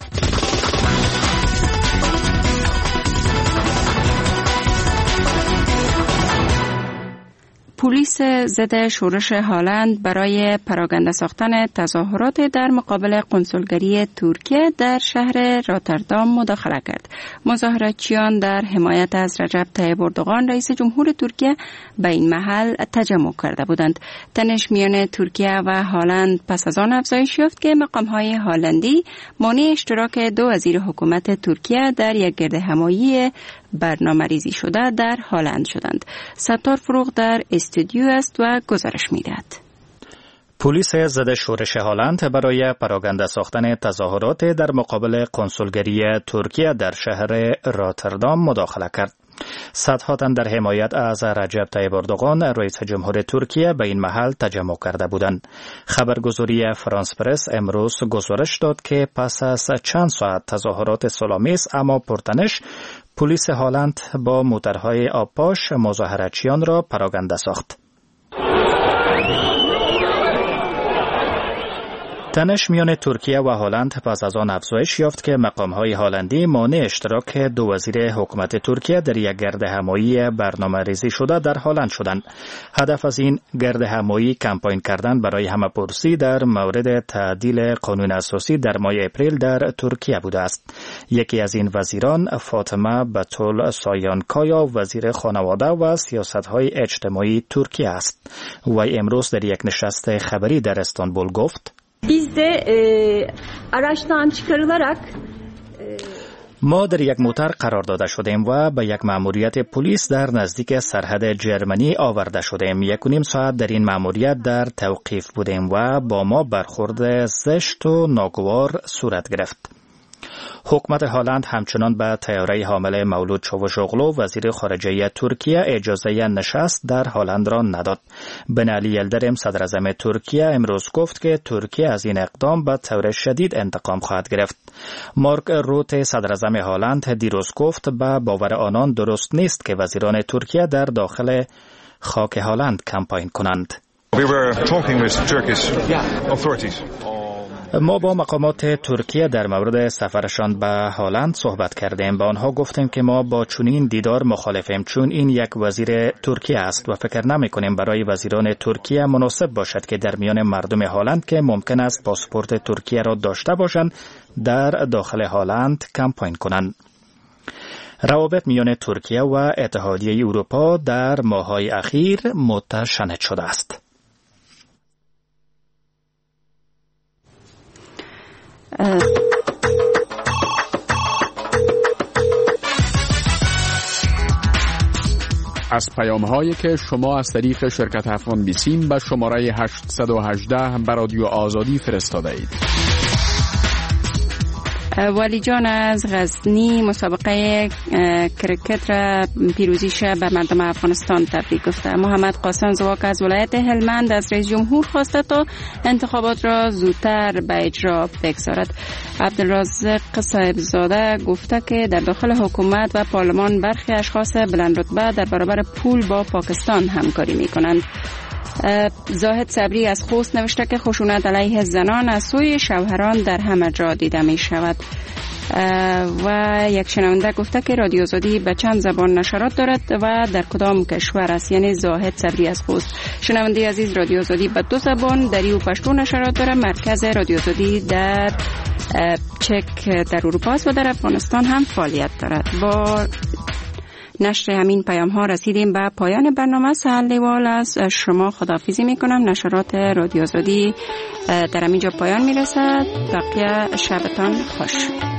پلیس ضد شورش هالند برای پراکنده ساختن تظاهرات در مقابل قنسولگری ترکیه در شهر راتردام مداخله کرد. مظاهراتچیان در حمایت از رجب طیب اردوغان رئیس جمهور ترکیه به این محل تجمع کرده بودند. تنش میان ترکیه و هالند پس از آن افزایش یافت که مقام‌های هالندی مانع اشتراک 2 وزیر حکومت ترکیه در یک گردهمایی برنامه‌ریزی شده در هالند شدند. ستار فروغ در استودیو است و گزارش می‌دهد. پلیس ضد شورش هالند برای پراکنده ساختن تظاهرات در مقابل قنسولگری ترکیه در شهر راتردام مداخله کرد. صدها تن در حمایت از رجب طیب اردوغان رئیس جمهور ترکیه به این محل تجمع کرده بودند. خبرگزاری فرانس پرس امروز گزارش داد که پس از چند ساعت تظاهرات صلح‌آمیز اما پرتنش، پلیس هالند با موترهای آبپاش مظاهراتچیان را پراکنده ساخت. تنش میان ترکیه و هالند پس از آن افزایش یافت که مقام‌های هالندی مانع اشتراک 2 وزیر حکومت ترکیه در یک گردهمایی برنامه‌ریزی شده در هالند شدند. هدف از این گردهمایی کمپاین کردن برای همه‌پرسی در مورد تعدیل قانون اساسی در ماه اپریل در ترکیه بوده است. یکی از این وزیران فاطمه بتول سایانکایا وزیر خانواده و سیاست‌های اجتماعی ترکیه است. وی امروز در یک نشست خبری در استانبول گفت: Biz de araçtan çıkarılarak ما در یک موتر قرار داده شدیم و به یک مأموریت پلیس در نزدیک سرحد جرمنی آورده شدیم. 1.5 ساعت در این مأموریت در توقیف بودیم و با ما برخورد زشت و ناگوار صورت گرفت. حکومت هالند همچنان به طیاره حامل مولود چاوشوغلو وزیر خارجه ترکیه اجازه نشست در هالند را نداد. بن علی یلدرم صدر اعظم ترکیه امروز گفت که ترکیه از این اقدام به طور شدید انتقام خواهد گرفت. مارک روت صدر اعظم هالند دیروز گفت به باور آنان درست نیست که وزیران ترکیه در داخل خاک هالند کمپاین کنند. ما با مقامات ترکیه در مورد سفرشان به هلند صحبت کردیم. با آنها گفتیم که ما با چنین دیدار مخالفیم، چون این یک وزیر ترکیه است و فکر نمی کنیم برای وزیران ترکیه مناسب باشد که در میان مردم هلند که ممکن است پاسپورت ترکیه را داشته باشند در داخل هلند کمپاین کنند. روابط میان ترکیه و اتحادیه اروپا در ماه‌های اخیر متشنج شده است. از پیام‌هایی که شما از طریق شرکت افغان بیسیم به شماره 818 به رادیو آزادی فرستاده اید. ولی جان از غزنی مسابقه کرکت را پیروزیش به مردم افغانستان تبریک گفته. محمد قاسم زواک از ولایت هلمند از رئیس جمهور خواسته تا انتخابات را زودتر به اجرا بگذارد. عبدالرزاق صاحبزاده گفته که در داخل حکومت و پارلمان برخی اشخاص بلند رتبه در برابر پول با پاکستان همکاری می کنند. زاهد صبری از خوست نوشته که خشونت علیه زنان از سوی شوهران در همه جا دیده می شود. و یک شنونده گفته که رادیو آزادی به چند زبان نشرات دارد و در کدام کشور است، یعنی زاهد صبری از خوست. شنونده عزیز، رادیو آزادی به 2 زبان دری و پشتو نشرات دارد. مرکز رادیو آزادی در چک در اروپا است و در افغانستان هم فعالیت دارد. با نشر همین پیام ها رسیدیم به پایان برنامه. سهل از شما خداحافظی میکنم. نشرات رادیو آزادی در همینجا پایان میرسد. بقیه شبتان خوش.